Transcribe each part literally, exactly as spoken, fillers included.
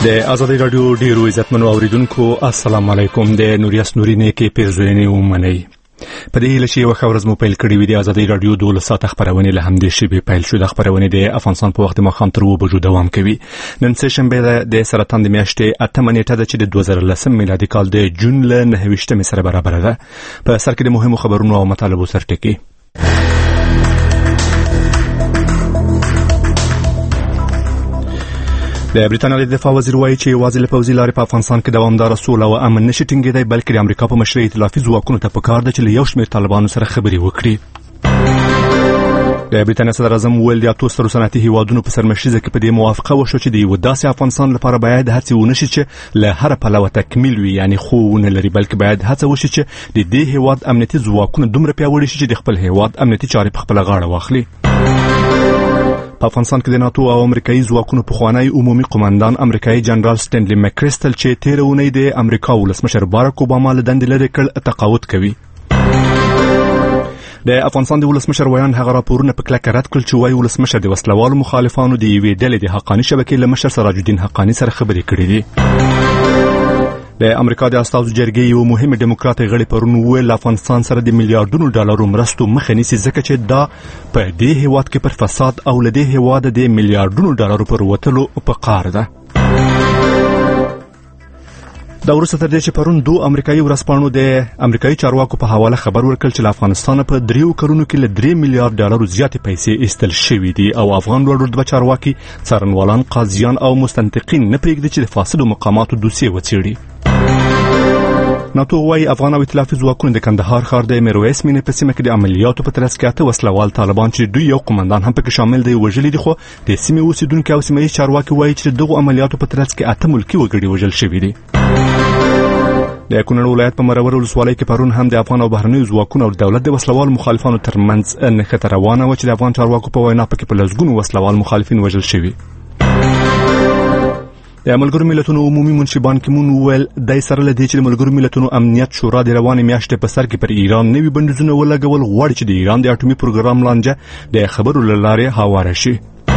د آزادۍ رادیو ډیرو عزتمنو اوریدونکو السلام علیکم. د نوریاس نوري نیکي پیرزوینې ومنئ. په دې هیله چې یو ښه ورځ مو پیل کړې وي. د آزادۍ رادیو دولس ساعته خپرونې له همدې شیبې پیل شو. د خپرونې د افغانستان په وخت ماښام تر اوه بجو دوام کوي. نن سه شنبه ده، د سرطان د میاشتې اتمه نیټه ده چې د دوه زره لسم میلادي کال د جون له نهه ویشتمې سره برابر ده. په سر کې د مهمو خبرونو او مطالبو سرټکی. د بریټانیا د دفاع وزیر وایي چې یوازې له پوځي لارې په افغانستان کې دوامداره سوله او امن نشي ټینګېدای، بلکې د امریکا په مشرۍ ائتلافي ځواکونو ته پکار ده چې له یو شمېر طالبانو سره خبرې وکړي. د بریټانیا صدر اعظم ویل د اتو سترو صنعتي هیوادونو په سرمشریزه کې په دې موافقه وشوه چې د یو داسې افغانستان لپاره باید هڅې ونشي چې له هر پلوه تکمیل وي، یعنی خو ونه لري، بلکې باید هڅه وشي چې د دې هیواد امنیتي ځواکونه دومره پیاوړي شي چې د خپل هیواد امنیتي چارې په خپله غاړه واخلي. په افغانستان کې د ناتو او امریکایي ځواکونو پخوانی عمومي قومندان امریکایي جنرال سټینلی مکریسټل چې تیر اونۍ د امریکا ولسمشر باراک اوباما له دندې لرې کړ تقاعد کوي. د افغانستان د ولسمشر ویان هغه راپورونه په کلکه رد کړل چې وايي ولسمشر د وسلوالو مخالفانو د یوې ډلې د حقاني شبکې له مشر سراج الدین حقاني سره خبرې کړې دي. د امریکا د استازو جرګې یو مهم ډیموکراټ غړي پرون ویل افغانستان سره د میلیارډونو ډالرو مرستو مخه نیسي، ځکه چې دا په دې هیواد کې پر فساد او له دې هیواد د میلیارډونو ډالرو پر وتلو په قار ده. دا وروسته تر دې چې پرون دوه امریکایي ورځپاڼو د امریکایي چارواکو په حواله خبر ورکړ چې له افغانستان په دریو کلونو کې له درې میلیارډ ډالرو زیاتې پیسې ایستل شوې دي او افغان لوړ رتبه چارواکي، څارنوالان، قاضیان او مستنطقین نه پرېږدي چې د فاسدو مقاماتو دوسیې وڅېړي. ناتو وايي افغان او ائتلافي ځواکونو د کندهار ښار د میرویس مینې په سیمه کې د عملیاتو په ترڅ کې اته وسلوال طالبان چې دوی یو قومندان هم پکې شامل دی وژلي دي، خو د سیمې اوسیدونکو او سیمه ییز چارواکي وايي چې دغه عملیاتو په ترڅ کې اته ملکي وګړي وژل شوي دي. د کونړ ولایت په مرور ولسوالۍ کې پرون هم د افغان او بهرنیو ځواکونو او دولت د وسلوال مخالفانو ترمنځ نښته روانه وه چې د افغان چارواکو په وینا پکې په لسګونو وسلوال مخالفین وژل شوي. د ملګرو ملتونو عمومي منشي بان کی مون ویل دای سره لدی چې د ملګرو ملتونو امنیت شورا د روانې میاشتې په سر کې پر ایران نوي بندیزونه ولګول غواړي چې د ایران د اټومي پروګرام لانجه د خبرو له لارې هواره شي.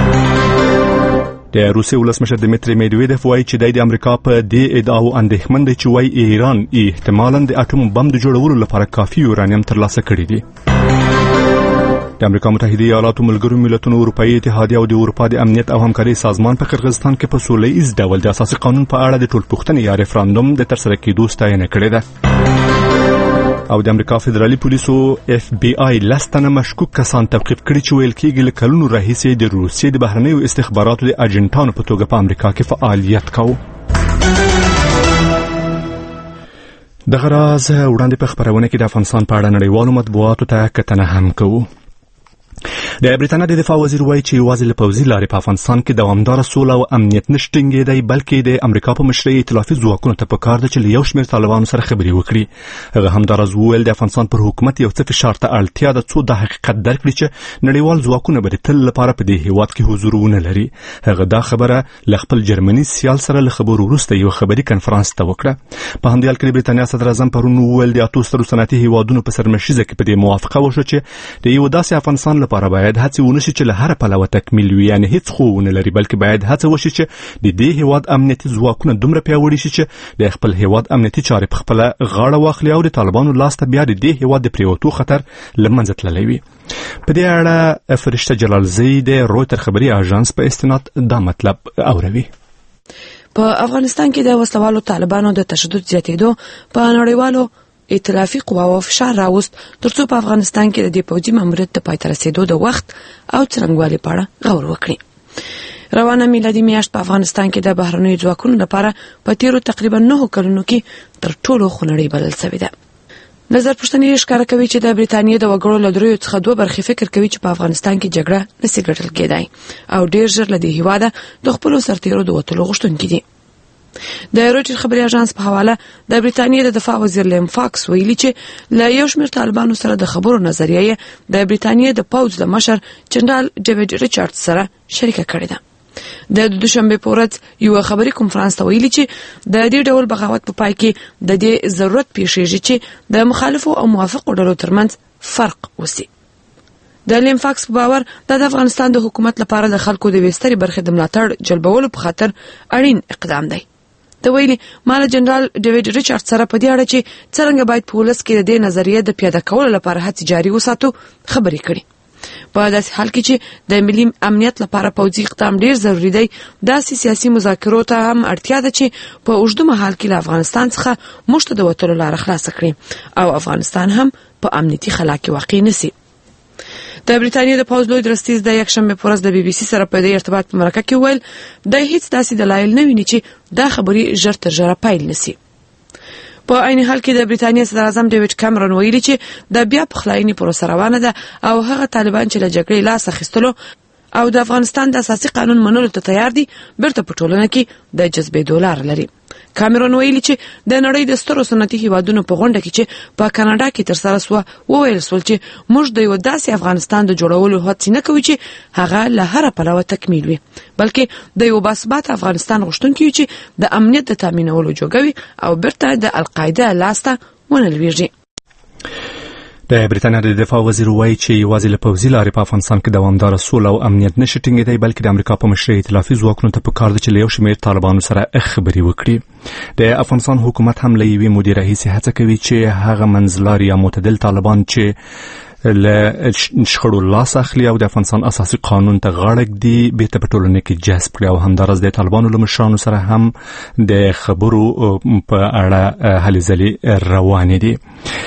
د روسیې ولسمشر دمیتری میدویدف وایي چې د امریکا په دې ادعاو اندېښمن دی چې وایي ایران احتمالاً د اټوم بم د جوړولو لپاره کافي یورانیم ترلاسه کړی دی. د امریکا متحده ایالاتو ملګرو ملتونو اروپایي اتحادیه او د اروپا د امنیت او همکارۍ سازمان په قرغیزستان کې په سوله ییز ډول د اساسي قانون په اړه د ټولپوښتنې یا ریفرندوم د ترسره کېدو ستاینه کړې ده. او د امریکا فدرالي پولیسو اف بی آی لس تنه مشکوک کسان تعقیب کړي چې ویل کېږي له کلونو راهیسې د روسیې د بهرنیو استخباراتو د اجنټانو په توګه په امریکا کې فعالیت کاوه. دغه راز وړاندې په خپرونه کې د افغانستان په اړه نړیوالو مطبوعاتو ته کتنه هم کوو. د بریټانیا د دفاع وزیر وایي چې یوازې له پوځي لارې په افغانستان کې دوامداره سوله او امنیت نشي ټینګېدای، بلکې د امریکا په مشرۍ ائتلافي ځواکونو ته پکار ده چې له یو شمېر طالبانو سره خبرې وکړي. هغه همداراز وویل د افغانستان پر حکومت یو څه فشار ته اړتیا ده څو دا حقیقت درک کړي چې نړیوال ځواکونه به د تل لپاره په دې هیواد کې حضور ونه لري. هغه دا خبره له خپل جرمني سیال سره له خبرو وروسته یو خبري کنفرانس ته وکړه. په همدې حال کې د بریټانیا صدر اعظم پرون وویل د اتو سترو صنعتي هیوادونو په سرمشریزه کې په دې موافقه وشوه چې د یو داسې افغانستان لپاره باید هڅې ونشي چې له هر پلوه تکمیل وي، یعنی هیڅ خو ونه لري، بلکې باید هڅه وشي چې د دې هیواد امنیتي ځواکونه دومره پیاوړي شي چې د خپل هیواد امنیتي چارې په خپله غاړه واخلي او د طالبانو لاس ته بیا د دې هیواد د پریوتو خطر له منځه تللی وي. په دې اړه فرشته جلالزی د رویتر خبري اژانس په استناد دا مطلب اوروي. په افغانستان کې د وسلوالو طالبانو د تشدد زیاتېدو په نړیوالو ائتلافي قواو فشار راوست ترڅو په افغانستان کې د دې پوځي ماموریت ته پای ته رسیدو د وخت او څرنګوالي په اړه غور وکړي. روانه میلادي میاشت په افغانستان کې د بهرنیو ځواکونو لپاره په تیرو تقریبا نهو کلونو کې تر ټولو خونړۍ بلل شوې ده. نظر پوښتنې ښکاره کوي چې د بریټانیا د وګړو له دریو څخه دوه برخې فکر کوي چې په افغانستان کې جګړه نشي ګټل کېدای او ډېر ژر له دې هیواده د خپلو سرتیرو د وتلو غوښتونکي دي. د رویټر خبري اژانس په حواله د بریټانیا د دفاع وزیر لیم فاکس ویلي چې له یو شمېر طالبانو سره د خبرو نظریه د بریټانیا د پوځ د مشر جنرال ډیوډ ریچارډ سره شریکه کړې ده. د دوشنبه په ورځ یو خبري کنفرانس ته ویلي چې د دې ډول بغاوت په پای کې د دې ضرورت پیښیږي چې د مخالفو او موافقو ډلو ترمنځ فرق وسی. د لیم فاکس په باور د افغانستان د حکومت لپاره د خلکو د وستري برخې د ملاتړ جلبولو په خاطر اړین اقدام دی. د ویلي مال جنرال ډیوډ ریچارډ سره په دې اړه چې څنګه باید په ولس کې د دې نظریې د پیاده کولو لپاره هڅې جاري وساتو خبرې کړي. په داسې حال کې چې د ملي امنیت لپاره پوځي اقدام ډیر ضروری دی، داسې سیاسي مذاکرو ته هم اړتیا ده چې په اوږده مهال کې له افغانستان څخه موږ ته د وتلو لاره خلاصه کړي او افغانستان هم په امنیتي خلا کې واقع نشي. د بریتانیا د پوځ لوی درستیز د یکشنبه په ورځ د بي بي سي سره په دې ارتباط په مرکه کې ویل د هیڅ داسې دلایل نه ویني چې دا خبرې ژر تر ژره پیل نشي. په عین حال کې د بریتانیا صدر اعظم ډیوډ کامرون ویلي چې د بیا پخلاینې پروسه روانه ده او هغه طالبان چې له جګړې لاس اخیستلو او د افغانستان د اساسي قانون منلو ته تیار دي بیرته په ټولنه کې د جذبې دولار لري. کامرون ویلي چې د نړۍ د سترو صنعتي هیوادونو په غونډه کې چې په کاناډا کې تر سره سو وویل سول چې موږ د یو داسې افغانستان د جوړولو هڅه نه کوو چې هغه له هر پلوه تکمیل وي، بلکې د یو باثبات افغانستان غوښتونکي یو چې د امنیت د تامینولو جوګوي او بیرته د القاعده لاسته ونه لویږي. د بریتانیا د دفاع وزیر وایي چې یوازې له پوځي لارې په افغانستان کې دوامداره سوله او امنیت نشي ټینګېدی، بلکې د امریکا په مشرۍ ائتلافي ځواکونو ته پکار ده چې له یو شمېر طالبانو سره خبرې وکړي. د افغانستان حکومت هم له یوې مودې راهیسې هڅه کوي چې هغه منځلاري یا معتدل طالبان چې له شخړو لاس اخلي او د افغانستان اساسي قانون ته غاړه ږدي بیرته په ټولنه کې جذب کړي او همداراز د طالبانو له مشرانو سره هم د خبرو په اړه هلې ځلې روانې دي.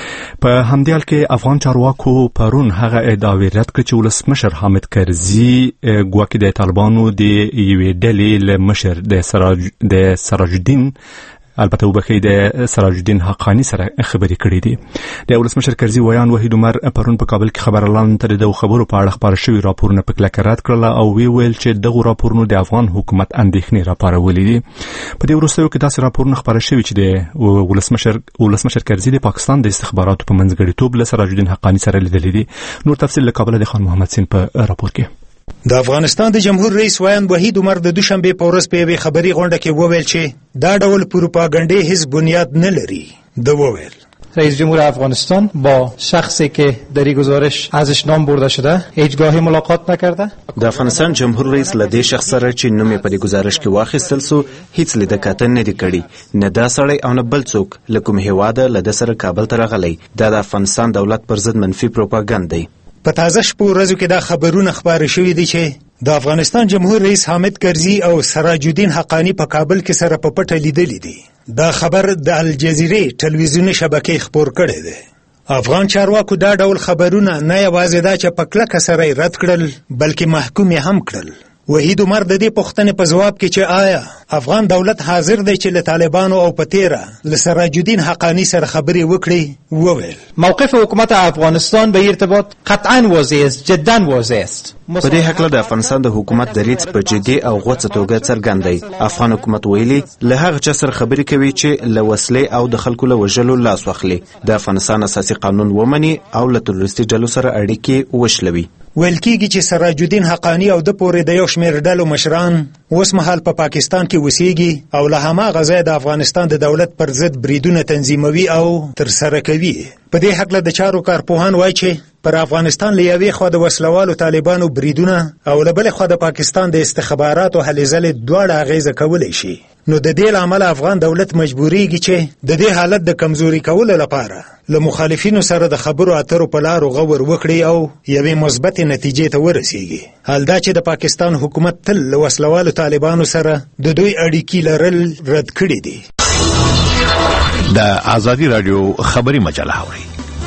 په همدې حال کې افغان چارواکو پرون هغه ادعاوې رد کړې چې ولسمشر حامد کرزي ګواکې د طالبانو د یوې ډلې له مشر د سراج د سراج الدین البته وبخي د سراج الدین حقانی سره خبرې کړې دي. د ولسمشر کرزي ویان وحید عمر پرون په کابل کې خبرلاندو ته د خبرو په اړه خبر شوی راپورونه په کلکه رد کړل او وی ویل چې دغه راپورونه د افغان حکومت اندېښنې راپارولې دي. په دې وروستیو کې داسې راپورونه خبر شوی چې د ولسمشر ولسمشر کرزي د پاکستان د استخباراتو په منځګړیتوب له سراج الدین حقانی سره لیدلې دي. نور تفصیل له کابل د خان محمد سین په راپور کې. د افغانستان د جمهور رئیس ویان وحید عمر د دوشنبه په ورځ په یوې خبري غونډه کې وویل چې دا ډول پروپاګاندا هیڅ بنیاد نه لري. د وویل رئیس جمهور افغانستان با شخصی که در این گزارش ازش نام برده شده هیچگاهی ملاقات نکرده. د افغانستان جمهور رئیس له دې شخص سره چې نوم یې په دې گزارش کې واخیستل سو هیڅ لیده کتنه نه دی کړی، نه دا سړی او نه بل څوک له کوم هیواده له د سره کابل ته راغلی. دا د افغانستان دولت پر ضد منفي پروپاګاندا دی. په تازه شپو ورځو کې دا خبرونه خبره شوې دي چې د افغانستان جمهور رئیس حامد کرزي او سراج الدین حقانی په کابل کې سره په پټه لیدلې دي. دا خبر د الجزیرې ټلویزیوني شبکې خبر کړی دی. افغان چارواکو دا ډول خبرونه نه یوازې دا چې په کلکه سره رد کړل بلکې محکوم هم کړل. وحید عمر د دې پوښتنې په ځواب کې چې آیا افغان دولت حاضر دی چې له طالبانو او په تیره له سراج الدین حقانی سره خبرې وکړي وویل موقف حکومت افغانستان به ارتباط قطعا واضح است، جدا واضح است. په دې حق له د افغانستان د حکومت دریځ په جدي او غوڅه توګه څرګند دی. افغان حکومت ویلي له هغه چا سره خبرې کوي چې له وسلې او د خلکو له وژلو لاس واخلي، د افغانستان اساسي قانون ومني او له تروریستي ډلو سره اړیکې وشلوي. ویل کېږي چې سراج الدین حقانی او د پورې د یو شمېر ډلو مشران اوس مهال په پا پاکستان کې اوسېږي او له هماغه ځایه د افغانستان د دولت پر ضد بریدونه تنظیموي او ترسره کوي. په دې هکله د چارو کارپوهان وایي چې پر افغانستان له یوې خوا د وسلوالو طالبانو بریدونه او له بلې خوا د پاکستان د استخباراتو هلې ځلې دواړه اغیزه کولی شي. نو د دې له امله افغان دولت مجبوریږي چې د دې حالت د کمزوري کولو لپاره له مخالفینو سره د خبرو اترو په لارو غور وکړي او یوې مثبتې نتیجې ته ورسیږي. حال دا چې د پاکستان حکومت تل له وسلوالو طالبانو سره د دوی اړیکې لرل رد کړي دي. د آزادی رادیو خبری مجله اوري.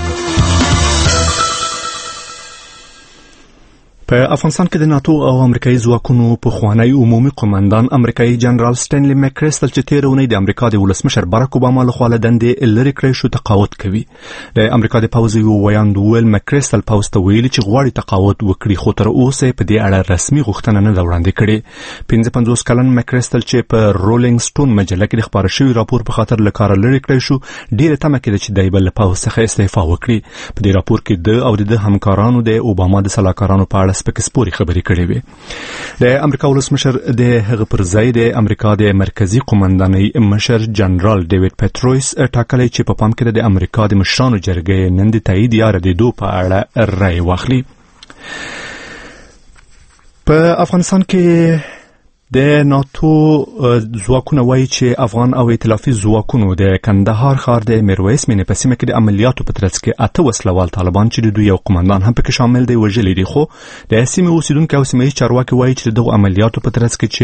په افغانستان کې د ناتو او امریکایي ځواکونو پخوانی عمومي قومندان امریکایي جنرال سټینلی مکریسټل چې تیر اونۍ د امریکا د ولسمشر باراک اوباما له خوا له دندې لرې کړی شو تقاعد کوي. د امریکا د پوځ یو ویاند ویل مکریسټل پوځ ته ویلي چې غواړي تقاعد وکړي، خو تر اوسه په دې اړه رسمي غوښتنه نه ده وړاندې کړې. پنځه پنځوس کلن مکریسټل چې په رولینګ سټون مجله کې د خبره شوي راپور په خاطر له کاره لرې کړی شو، ډیره تمه کېده چې دی به له پوځ څخه استعفا وکړي. په دې راپور کې د او د همکارانو د اوباما د سلاکارانو په اړه سپکې سپورې خبرې کړې وې. د امریکا ولسمشر د هغه پر ځای د امریکا د مرکزی قومندانۍ مشر جنرال ډیوډ پټرویس ټاکلی چې په پام کې د امریکا د مشرانو جرګې نن د تایید یا ردېدو په اړه رایې واخلي. په افغانستان کې د ناتو ځواکونه وایي چې افغان او ائتلافي ځواکونو د کندهار ښار د میرویس مینې په سیمه کې د عملیاتو په ترڅ کې اته وسلوال طالبان چې د دوی یو قومندان هم پکې شامل دی وژلي دي، خو د سیمې اوسیدونکو او سیمه ییز چارواکي وایي چې دغه عملیاتو په ترڅ کې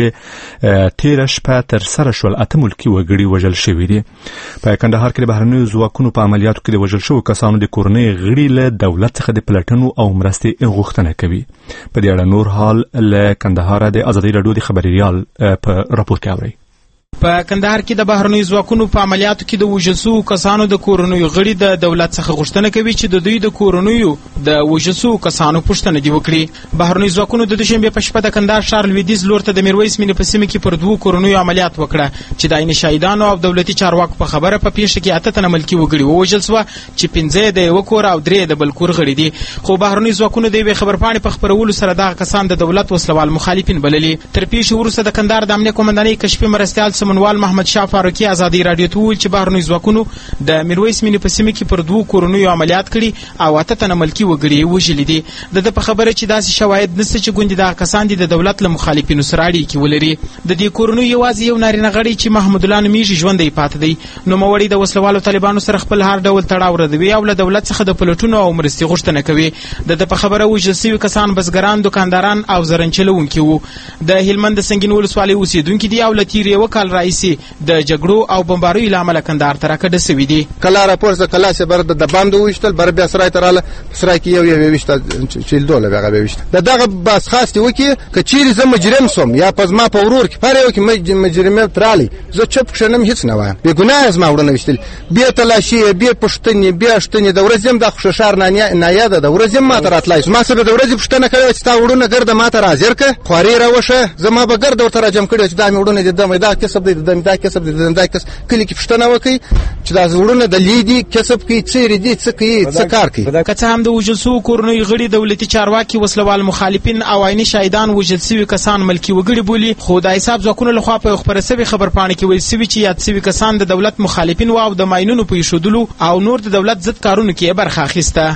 چې تیر شپه تر سره شول اته ملکي وګړي وژل شوي دي. په کندهار کې د بهرنیو ځواکونو په عملیاتو کې د وژل شوو کسانو د کورنۍ غړي له دولت څخه د پلټنو او مرستې غوښتنه کوي. په دې اړه نور حال له کندهار د ازادي راډیو د خبريال په راپور کې اوري. په کندهار کې د بهرنیو ځواکونو په عملیاتو کې د وژل شوو کسانو د کورنیو غړي د دولت څخه غوښتنه کوي چې د دوی د کورنیو د وژل شوو کسانو پوښتنه دی وکړي. بهرنیو ځواکونو د دوشنبه په شپه د کندهار ښار لویدیځ لور ته د میرویس مینې په سیمه کې پر دوو کورنیو عملیات وکړه چې د عین شهیدانو او دولتي چارواکو په خبره په پیښه کې اته تنه ملکي وګړي وژل شو چې پنځه د یو کور او درې د بل کور غړي دي. خو بهرنیو ځواکونو د خبرپاڼې په خبرولو سره دا کسان د دولت وسلوال مخالفین بللي. تر پیښې وروسته د کندهار د امنیه قومندانۍ کشفي مرستيال سمنوال محمد شاه فاروقي ازادي راډیو ته وویل چې بهرنیو ځواکونو د میرویس مینې په سیمه کې پر دوو کورنیو عملیات کړي او اته تنه ملکي وګړي وژلي دي. د په خبره چې داسې شواهد نشته چې ګوندې دغه کسان دي د دولت له مخالفینو سره اړیکې ولري. د دې کورنیو یوازې یو نارینه غړی چې محمد الله نومیږي ژوندی پاتې دی. نوموړی د وسلوالو طالبانو سره خپل هر ډول تړاو ردوي او له دولت څخه د پلټونو او مرستې غوښتنه کوي. د په خبره وژل شوي کسان بزګران، دکانداران او زرنچلونکي وو. د هلمند د سنگین ولسوالۍ اوسیدونکي دي او له تیر یو کال راهیسې د جګړو او بمباریو له امله کندهار ته راکډه سوي دي. کله راپور څه کله چې بر د باندې وشتل بر بیا سرای تراله سرای کې یو یو وشته چې دوله بیا وشته د دغه بس خاص دی وکي کچیر زه مجرم سوم یا پزما په ورور کې پر یو کې مجرم ترالی زه چپ کښنم هیڅ نه وایم به ګناه از ما ورنه وشتل بیا تلاشي بیا پښتنې بیا شتنې د ورځم د خوششار نه نه یاد د ورځم ما تراتلای ما سره د ورځې پښتنه کوي چې تا وړونه ګرد ما ته راځر ک خوري راوشه زما به ګرد ورته راجم کړي چې دا مې وړونه د دمه دا کسب دی د دمه دا کسب دی د دا کس کلی کې پښتنه وکي چې دا وړونه د لیدي کسب کوي چیرې دي څه کوي څه کار کوي. که څه هم د وژل شوو کورنیو غړي دولتي چارواکي وسلوال مخالفین او عیني شهیدان وژل شوي کسان ملکي وګړي بولي، خو د حساب ځواکونو لخوا په خبره سوي خبرپاڼه کې ویل شوي چې یاد شوي کسان د دولت مخالفین و او د ماینونو په ایښودلو او نور د دولت ضد کارونو کې برخه اخیسته.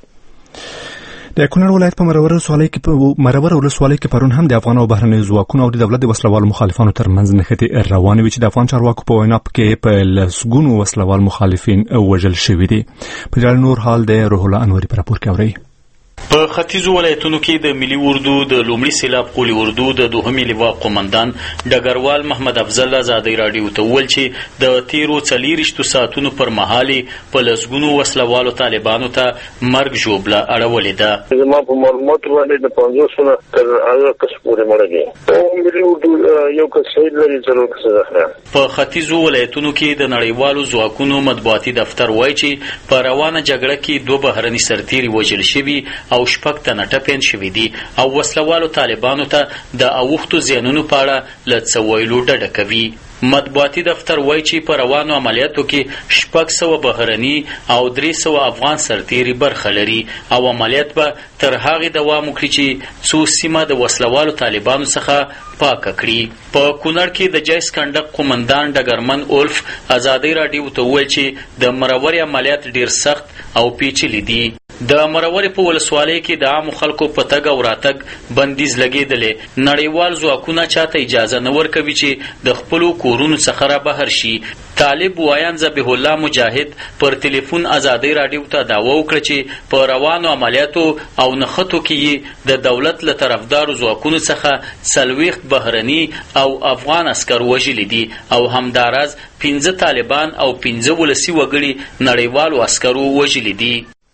د کونړ ولایت په مرور ولسوالۍ کې په مرور ولسوالۍ کې پرون هم د افغان او بهرنیو ځواکونو او د دولت د وسلوال مخالفانو ترمنځ نښتې روانې وي چې د افغان چارواکو په وینا کې په لسګونو وسلوال مخالفین وژل شوي دي. په ډېر نور حال د روح الله انوري په راپور کې اورئ. په ختیځو ولایتونو کې د ملي اردو د لومړي سیلاب قولي اردو د دوهمې لواء قومندان ډګروال محمد افضل ازادي راډیو ته وویل چې د تیرو څلېرویشتو ساعتونو پر مهال په لسګونو وسلوالو طالبانو ته مرګ ژوبله اړولې ده. زما په معلوماتو باندې د پنځوس نه تر هغه کس پورې مړه دي. ملي اردو یو کس شهید لري، څلور کسه زخمي. په ختیځو ولایتونو کې د نړیوالو ځواکونو مطبوعاتي دفتر وایي چې په روانه جګړه کې دوه بهرني سرتیري وژل شوي او شپږ تنه ټپیان شوي دي او وسلوالو طالبانو ته د اوښتو زیانونو په اړه له څه ویلو ډډه کوي. مطبوعاتي دفتر وایي چې په روانو عملیاتو کې شپږ سوه بهرني او درې سوه افغان سرتیري برخه لري او عملیات به تر هغې دوام وکړي چې څو سیمه د وسلوالو طالبانو څخه پاکه کړي. په کونړ کې د جایس کنډک قومندان ډګرمن اولف ازادي راډیو ته وویل چې د مرورې عملیات ډېر سخت او پیچلي دي. د مرورې په ولسوالۍ کې د عامو خلکو په تګ او راتګ بندیز لګېدلی. نړیوال ځواکونه چاته اجازه نه ورکوي چې د خپلو کورونو څخه را بهر شي. طالب وایان ذبیح الله مجاهد پر ټلیفون ازادي راډیو ته دعوه وکړه چې په روانو عملیاتو او نښتو کې د دولت له طرفدارو ځواکونو څخه څلوېښت بهرني او افغان عسکر وژلي دي او همداراز پنځه طالبان او پنځه ولسي وګړي نړیوالو عسکرو وژلي دي.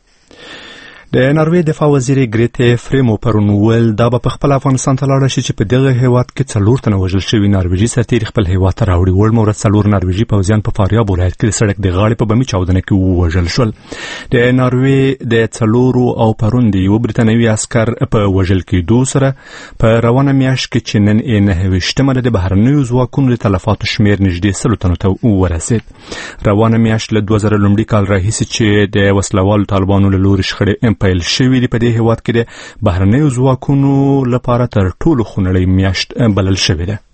د ناروې دفاع وزیر ګریته فریمو پرون ویل دا به په خپل افغانستان ته لاړ شي چې په دغه هیواد کې څلور تنه وژل شوي نارویجي سرتیري خپل هیواد ته راوړي. وړ مورد څلور نارویجي پوځیان په فاریاب ولایت کې د سړک د غاړې په بمي چاودنه کې ووژل شول. د ناروې د څلورو او پرون د یو برتانوي عسکر په وژل کېدو سره په روانه میاشت کې چې نن یې نهه ویشتمه د بهرنیو ځواکونو د تلفاتو شمېر نږدې سلو تنو ته ورسېد. روانه میاشت له دوه زره لومړي کال راهیسې چې د وسلوالو طالبانو له لورې شخړې پیل شوي دي په دې هیواد کې د بهرنیو ځواکونو لپاره تر ټولو خونړۍ میاشت بلل شوې ده.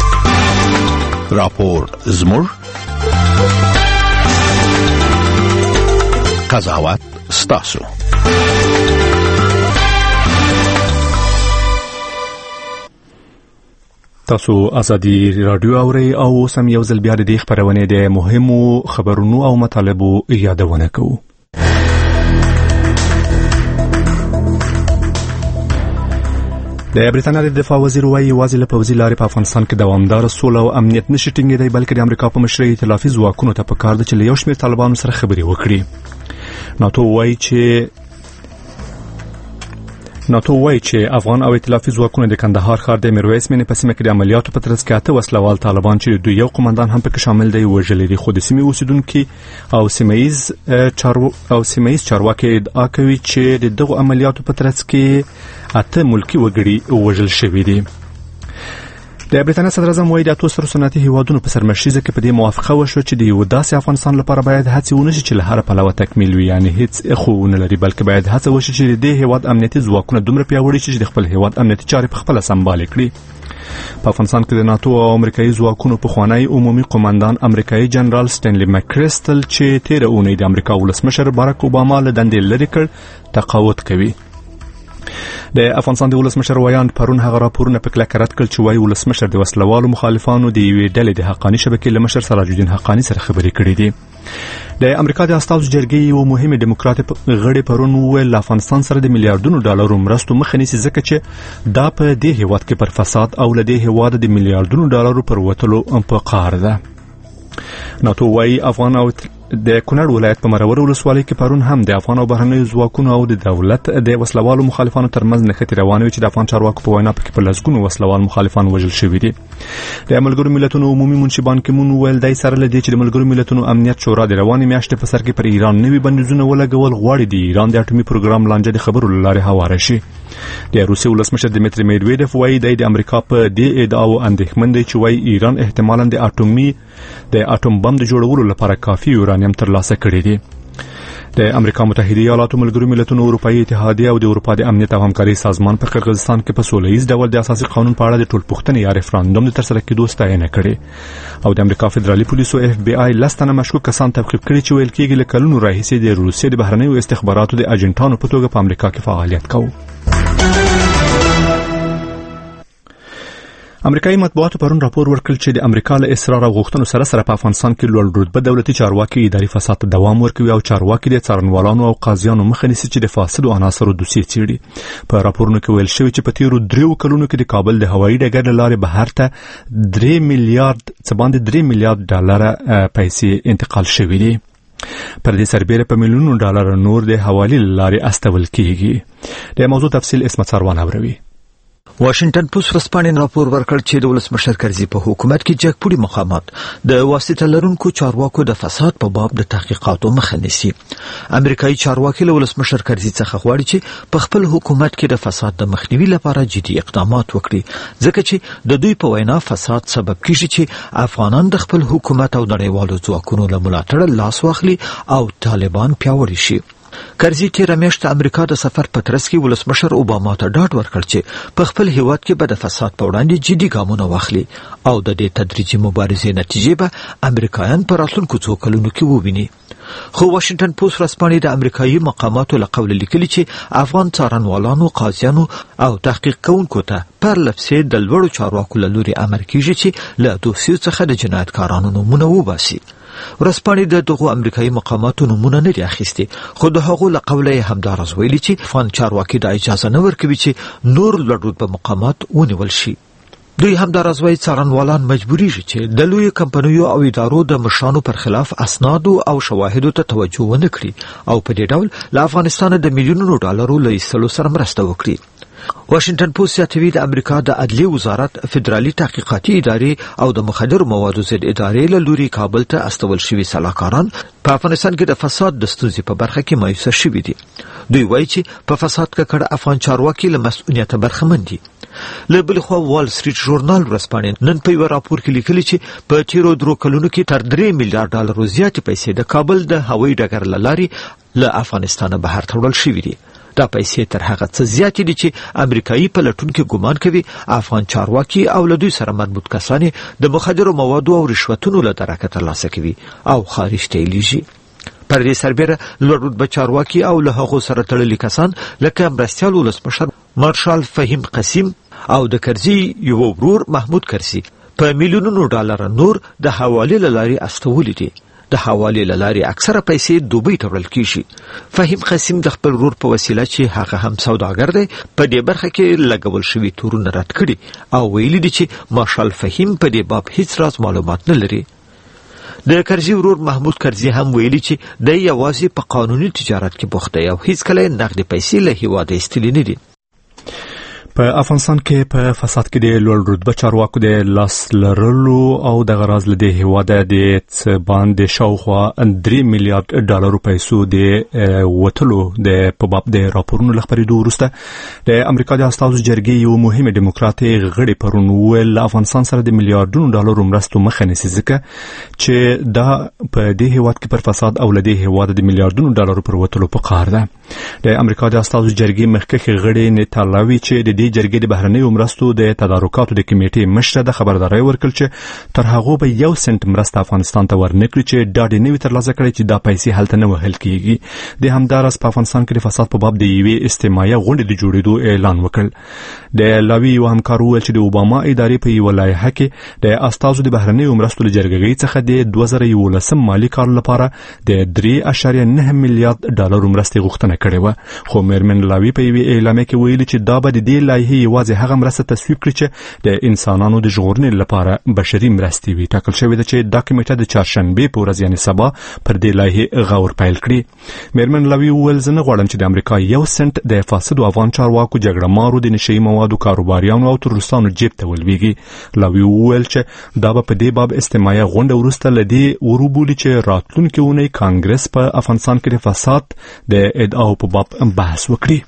راپور زموږ قضاوت ستاسو. تاسو ازادي رادیو اورئ او سم یو ځل بیا د خبرونه د مهمو خبرونو او مطالبو یادونه کوو. د بریټانیا د دفاع وزیر وایي یوازې له پوځي لارې په افغانستان کې دوامدار سوله او امنیت نشي ټینګېدی، بلکې د امریکا په مشرۍ ائتلافي ځواکونو ته پکار ده چې له یو شمېر طالبانو سره خبرې وکړي. ناتو وایي چې ناتو وایي چې افغان او ائتلافي ځواکونه د کندهار ښار د میرویس مینې په سیمه کې د عملیاتو په ترڅ کې اته وسلوال طالبان چې دوی یو قومندان هم پکې شامل دی وژلي دي، خو د سیمې اوسیدونکي او سیمهییز چارو او سیمهییز چارواکي ادعا کوي چې د دغو عملیاتو په ترڅ کې اته ملکی وګړي وژل شوي دي. د بریټانیا صدر اعظم وایي د اتو سترو صنعتي هیوادونو په سرمشریزه کې په دې موافقه وشوه چې د یو داسې افغانستان لپاره باید هڅې ونشي چې له هر پلوه تکمیل وي، یعنی هیڅ خو نه لري، بلکې باید هڅه وشي چې د دې هیواد امنیتي ځواکونه دومره پیاوړي شي چې د خپل هیواد امنیتي چارې په خپله سمبال کړي. په افغانستان کې د ناتو او امریکایي ځواکونو پخوانی عمومي قومندان امریکایي جنرال سټینلی مکریسټل چې تیره اونۍ د امریکا ولسمشر باراک اوباما له دندې لرې کړ تقاعد کوي. د افغانستان د ولسمشر ویاند پرون هغه راپورونه په کلکه رد کړل چې وایي ولسمشر د وسلوالو مخالفانو د یوې ډلې د حقاني شبکې له مشر سراج الدین حقاني سره خبرې کړې دي. د امریکا د استازو جرګې یو مهمه دیموکراتیک غړي پرون وویل افغانستان سره د میلیارډونو ډالرو مرستو مخه نیسي ځکه چې دا په دې هیواد کې پر فساد او له دې هیواد د میلیارډونو ډالرو پر وتلو په قار ده. ناتو وایي افغان او د کونړ ولایت په مرور ولسوالۍ کې پرون هم د افغان او بهرنیو ځواکونو او د دولت د وسلوالو مخالفانو ترمنځ نښتې روانې وې چې د افغان چارواکو په وینا پکې په لسګونو وسلوال مخالفان وژل شوي دي. د ملګرو ملتونو عمومي منشي بان کی مون ویل دای سره لدی چې د ملګرو ملتونو امنیت شورا د روانې میاشتې په سر کې پر ایران نوي بندیزونه ولګول غواړي د ایران د اټومي پروګرام لانجه د خبرو لاره هواره شي. د روسیې ولسمشر دمیتری میدویدف وایي د امریکا په دې ادعاو اندېښمن دی چې وایي ایران احتمالاً د اټومي د اټوم بم د جوړولو لپاره کافي یورانیم ترلاسه کړی دی. د امریکا متحده ایالاتو ملګرو ملتونو اروپאי اتحادیه او د اروپا د امنیت او همکاري سازمان په قرغیزستان کې په سولهییز ډول د اساسي قانون په اړه د ټولپوښتنې یا ریفرندوم د ترسره کېدو ستاینه کړې او د امریکا فدرالي پولیسو اف بی آی لستنه مشکوک کسان تعقیب کړي چې ویل کېږي له کلونو راهیسې د روسیې د بهرنیو استخباراتو د اجنټانو په توګه په امریکا کې فعالیت کوي. امریکایي مطبوعاتو پرون راپور ورکړ چې د امریکا له اصرار او غوښتنو سره سره په افغانستان کې لوړ رتبه دولتي چارواکي اداري فساد ته دوام ورکوي او چارواکي د څارنوالانو او قاضیانو مخه نیسي چې د فاسدو عناصرو دوسیې څېړي. په راپورونو کې ویل شوي چې په تیرو دریو کلونو کې د کابل د هوایي ډګر له لارې بهر ته درې میلیارډ څه باندې درې میلیارډ ډالره پیسې انتقال شوي دي. پر دې سربېره په میلیونونو ډالر نور د حوالې له لارې استول کېږي. د موضوع تفصیل اسمت سروان اوروي. واشنگټن پوسټ ورځپاڼې راپور ورکړ چې د ولسمشر کرزي په حکومت کې جګپوړي مقامات د واسطه لرونکو چارواکو د فساد په باب د تحقیقاتو مخه نیسي. امریکایي چارواکي له ولسمشر کرزي څخه غواړي چې په خپل حکومت کې د فساد د مخنیوي لپاره جدي اقدامات وکړي، ځکه چې د دوی په وینا فساد سبب کیږي چې افغانان د خپل حکومت او نړیوالو ځواکونو له ملاتړ لاس واخلي او طالبان پیاوړي شي. کرزي تیره میاشت امریکا د سفر په ترڅ کې ولسمشر اوباما ته ډاډ ورکړ چې په خپل هیواد کې به د فساد په وړاندې جدي ګامونه واخلي او د دې تدریجي مبارزې نتیجې به امریکایان په راتلونکو څو کلونو کې وویني. خو واشنگټن پوسټ ورځپاڼې د امریکایي مقاماتو له قوله لیکلي چې افغان څارنوالانو، قاضیانو او تحقیق کوونکو ته پر لپسې د لوړو چارواکو له لوري امر کیږي چې له دوسیو څخه د جنایتکارانو نومونه وباسي. ورځپاڼې د دغو امریکایي مقاماتو نومونه نه دي اخیستي، خو د هغو له قوله یې همداراز ویلي چې افغان چارواکي دا اجازه نه ورکوي چې نور لوړ رتبه مقامات ونیول شي. دوی همداراز وایي څارنوالان مجبوریږي چې د لویو کمپنیو او ادارو د مشرانو پر خلاف اسنادو او شواهدو ته توجه ونه کړي او په دې ډول له افغانستان د میلیونونو ډالرو له ایستلو سره مرسته وکړي. واشنگټن پوسټ یادوي د امریکا د عدلیې وزارت، فدرالي تحقیقاتي ادارې او د مخدرو موادو ضد ادارې له لوري کابل ته استول شوي سلاکاران په افغانستان کې د فساد د ستونزې په برخه کې مایوسه شوي دي. دوی وایي چې په فساد ککړ افغان چارواکي له مسؤلیت برخمن دي. له بل خوا وال سټریټ ژورنال ورځپاڼې نن په یو راپور کې لیکلي چې په تیرو درو کلونو کې تر درې میلیارډ ډالرو زیاتې پیسې د کابل د هوایي ډګر له لارې له افغانستانه بهر ته وړل شوي دي. دا پیسې تر هغه څه زیاتې دي چې امریکایي پلټونکي ګمان کوي افغان چارواکي او له دوی سره مربوط کسان د مخدرو موادو او رشوتونو له درکه ترلاسه کوي او خارج ته لیږي. پر دې سربېره لوړ رتبه چارواکي او له هغو سره تړلي کسان لکه مرستیال ولسمشر مارشال فهیم قسیم او د کرزي یو ورور محمود کرزي په میلیونونو ډالر نور د حوالې له لارې استولي دي. د حوالې له لارې اکثره پیسې دوبۍ ته وړل کیږي. فهیم قسیم د خپل ورور په وسیله چې هغه هم سوداګر دی په دې برخه کې لګول شوي تورونه رد کړي او ویلي دي چې مارشال فهیم په دې باب هیڅ راز معلومات نه لري. د کرزي ورور محمود کرزي هم ویلي چې د یوازې په قانوني تجارت کې بوخت دی او هیڅ کله نقد پیسې له هیواده ایستلې نه دي. په افغانستان کې په فساد کې د لوړ رتبه چارواکو د لاس لرلو او د غراز له دې هیواده د څه باندې شاوخوا درې میلیارډ ډالرو پیسو د وټلو د په باب د راپورونو لخبرېدو وروسته د امریکا د استازو جرګې یو مهمه ډیموکراتي غړي پرون ویل افغانستان سره د میلیارډونو ډالرو مرستو مخه نیسي ځکه چې دا په دې هیواد کې پر فساد او له دې هیواده د میلیارډونو ډالرو پر وټلو په قار ده. د امریکا د استازو جرګې مخکې غړي نتالاوي چې د دې جرګې د بهرنیو مرستو د تدارکاتو د کمیټې مشره د خبرداري ورکړ چې تر هغه به یو سنت مرسته افغانستان ته ورنکړي چې ډاډ نه وي ترلاسه کړي چې دا پیسې هلته نه وهل کیږي. د همدارس په افغانستان کې د فساد په باب د یوې استماعي غونډې د جوړېدو اعلان وکړ. د لاوي یو همکار وویل چې د اوباما ادارې په یو لایحه کې د استازو د بهرنیو مرستو له جرګې څخه د دوه زره یولسم مالي کال لپاره د درې اعشاریه نه میلیارډ ډالرو مرستې غوښتنه کړې وه. خو میرمن لاوي په یوې اعلامیه کې ویلي چې دا به د دې لایحې یوازې هغه مرسته تصویب کړي چې د انسانانو د ژغورنې لپاره بشري مرستې وي. ټاکل شوې ده چې دا کمیټه د چهارشنبې په ورځ یعنې سبا پر دې لایحې غور پیل کړي. میرمن لاوي وویل زه نه غواړم چې د امریکا یو سنت د فاسدو افغان چارواکو جګړه مارو د نشهیي موادو کاروباریانو او تروریستانو جیب ته ولویږي. لاوي وویل چې دا به په دې باب استماعي غونډه وروسته له دې وروبولي چې راتلونکې اونۍ کانګرس په افغانستان کې د فساد د ادعاو په باب بحث وکړي.